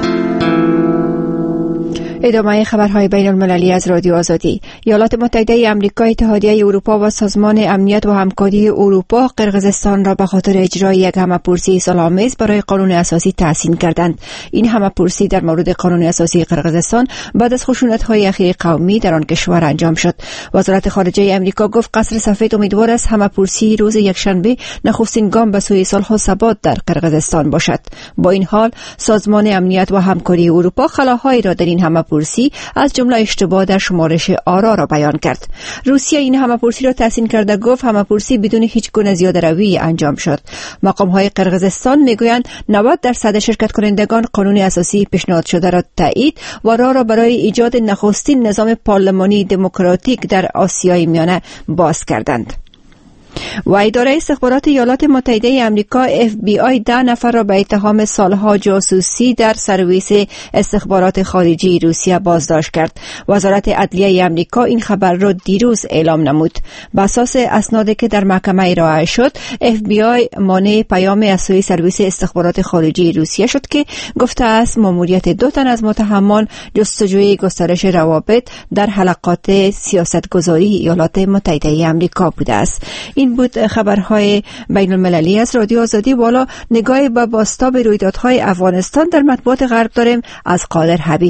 ادامه خبرهای بین المللی از رادیو آزادی. ایالات متحده آمریکا، اتحادیه اروپا و سازمان امنیت و همکاری اروپا قرقیزستان را به خاطر اجرای یک همه‌پرسی صلح‌آمیز برای قانون اساسی تحسین کردند. این همه‌پرسی در مورد قانون اساسی قرقیزستان بعد از خشونت‌های اخیر قومی در آن کشور انجام شد. وزارت خارجه آمریکا گفت قصر سفید امیدوار است همه‌پرسی روز یکشنبه نخستین گام به سوی صلح و ثبات در قرقیزستان باشد. با این حال سازمان امنیت و همکاری اروپا خلاهایی را در این همه پرسی از جمله اشتباه در شمارش آرا را بیان کرد. روسیه این همه‌پرسی را تحسین کرده گفت همه‌پرسی بدون هیچ گونه زیاده‌روی انجام شد. مقام‌های قرقیزستان میگویند نود درصد شرکت کنندگان قانون اساسی پیشنهاد شده را تایید و راه را برای ایجاد نخستین نظام پارلمانی دموکراتیک در آسیای میانه باز کردند. و اداره استخبارات ایالات متحده آمریکا اف بی آی ده نفر را به اتهام سالها جاسوسی در سرویس استخبارات خارجی روسیه بازداشت کرد. وزارت عدلیه آمریکا این خبر را دیروز اعلام نمود. بر اساس اسنادی که در محکمه ارائه شد، اف بی آی مانع پیام از سوی سرویس استخبارات خارجی روسیه شد که گفته است ماموریت دو تن از متهمان جستجوی گسترش روابط در حلقات سیاستگذاری ایالات متحده آمریکا بوده است. این بود خبرهای بین المللی از رادیو آزادی. بالا نگاهی به بازتاب رویدادهای افغانستان در مطبوعات غرب داریم از قادر حبیب.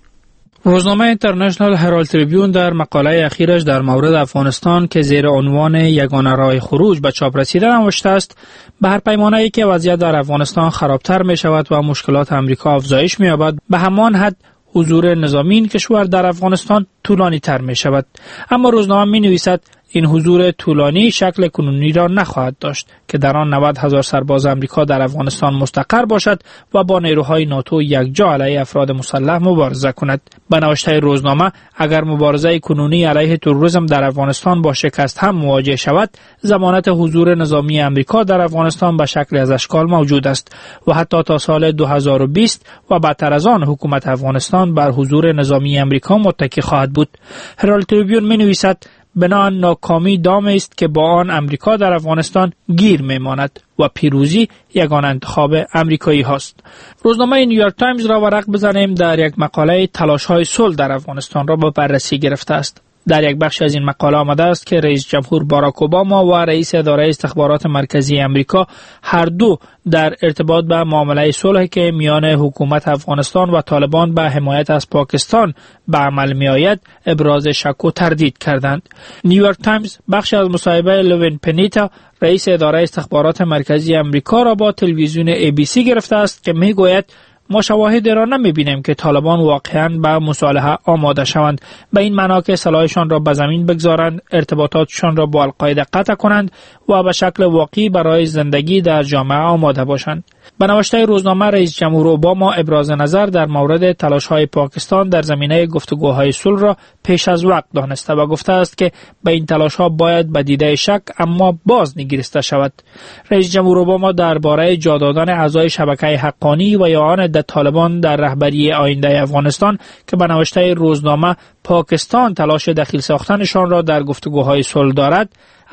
روزنامه اینترنشنال هرالد تریبیون در مقاله اخیرش در مورد افغانستان که زیر عنوان یگانه راه خروج به چاپ رسیده نوشته است به هر پیمانه‌ای که وضعیت در افغانستان خرابتر می شود و مشکلات امریکا افزایش می یابد، به همان حد حضور نظامی این کشور در افغانستان طولانی تر می شود. اما روزنامه می نویسد این حضور طولانی شکل کنونی را نخواهد داشت که در آن نود هزار سرباز امریکا در افغانستان مستقر باشد و با نیروهای ناتو یکجا علیه افراد مسلح مبارزه کند. به نوشته روزنامه اگر مبارزه کنونی علیه تروریسم در افغانستان با شکست هم مواجه شود، ضمانت حضور نظامی امریکا در افغانستان به شکل از اشکال موجود است و حتی تا سال دو هزار و بیست و بعدتر از آن حکومت افغانستان بر حضور نظامی امریکا متکی خواهد بود. هرالد تریبیون می‌نویسد بنا ناکامی دام است که با آن امریکا در افغانستان گیر میماند و پیروزی یگانه انتخاب امریکایی هاست. روزنامه نیویورک تایمز را ورق بزنیم. در یک مقاله تلاش‌های صلح در افغانستان را به بررسی گرفته است. در یک بخش از این مقاله آمده است که رئیس جمهور باراک اوباما و رئیس اداره استخبارات مرکزی امریکا هر دو در ارتباط به معامله صلحی که میان حکومت افغانستان و طالبان به حمایت از پاکستان به عمل می آید ابراز شک و تردید کردند. نیویورک تایمز بخش از مصاحبه لوین پنیتا رئیس اداره استخبارات مرکزی امریکا را با تلویزیون ای بی سی گرفته است که می گوید ما شواهدی را نمی‌بینیم که طالبان واقعاً به مصالحه آماده شوند، به این معنا که سلاحشان را به زمین بگذارند، ارتباطاتشان را با القاعده قطع کنند و به شکل واقعی برای زندگی در جامعه آماده باشند. به نوشته روزنامه رئیس جمهور اوباما ابراز نظر در مورد تلاش‌های پاکستان در زمینه گفتگوهای صلح را پیش از وقت دانسته و گفته است که به این تلاش‌ها باید به دیده شک اما باز نگریسته شود. رئیس جمهور اوباما درباره جا دادن اعضای شبکه حقانی و یا آن د طالبان در رهبری آینده افغانستان که به نوشته روزنامه پاکستان تلاش دخیل ساختنشان را در گفتگوهای صلح دارد،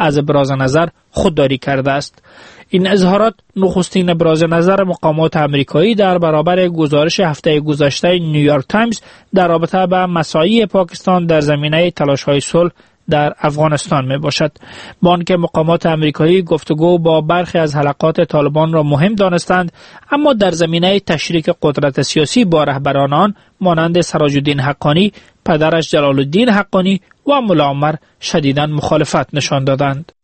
از ابراز نظر خودداری کرده است. این اظهارات نخستین ابراز نظر مقامات آمریکایی در برابر گزارش هفته گذشته نیویورک تایمز در رابطه با مساعی پاکستان در زمینه تلاش‌های صلح در افغانستان می باشد. با آنکه مقامات آمریکایی گفتگو با برخی از حلقات طالبان را مهم دانستند، اما در زمینه تشریک قدرت سیاسی با رهبران آن مانند سراج الدین حقانی، پدرش جلال الدین حقانی و ملا عمر شدیداً مخالفت نشان دادند.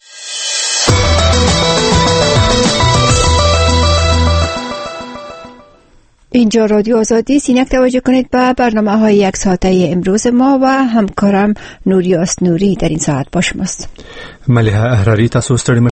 اینجا رادیو آزادی. سینک توجه کنید به برنامه های یک ساعته امروز ما و همکارم نوریاس نوری در این ساعت با شماست. ملیحه احراری تاسو ستړي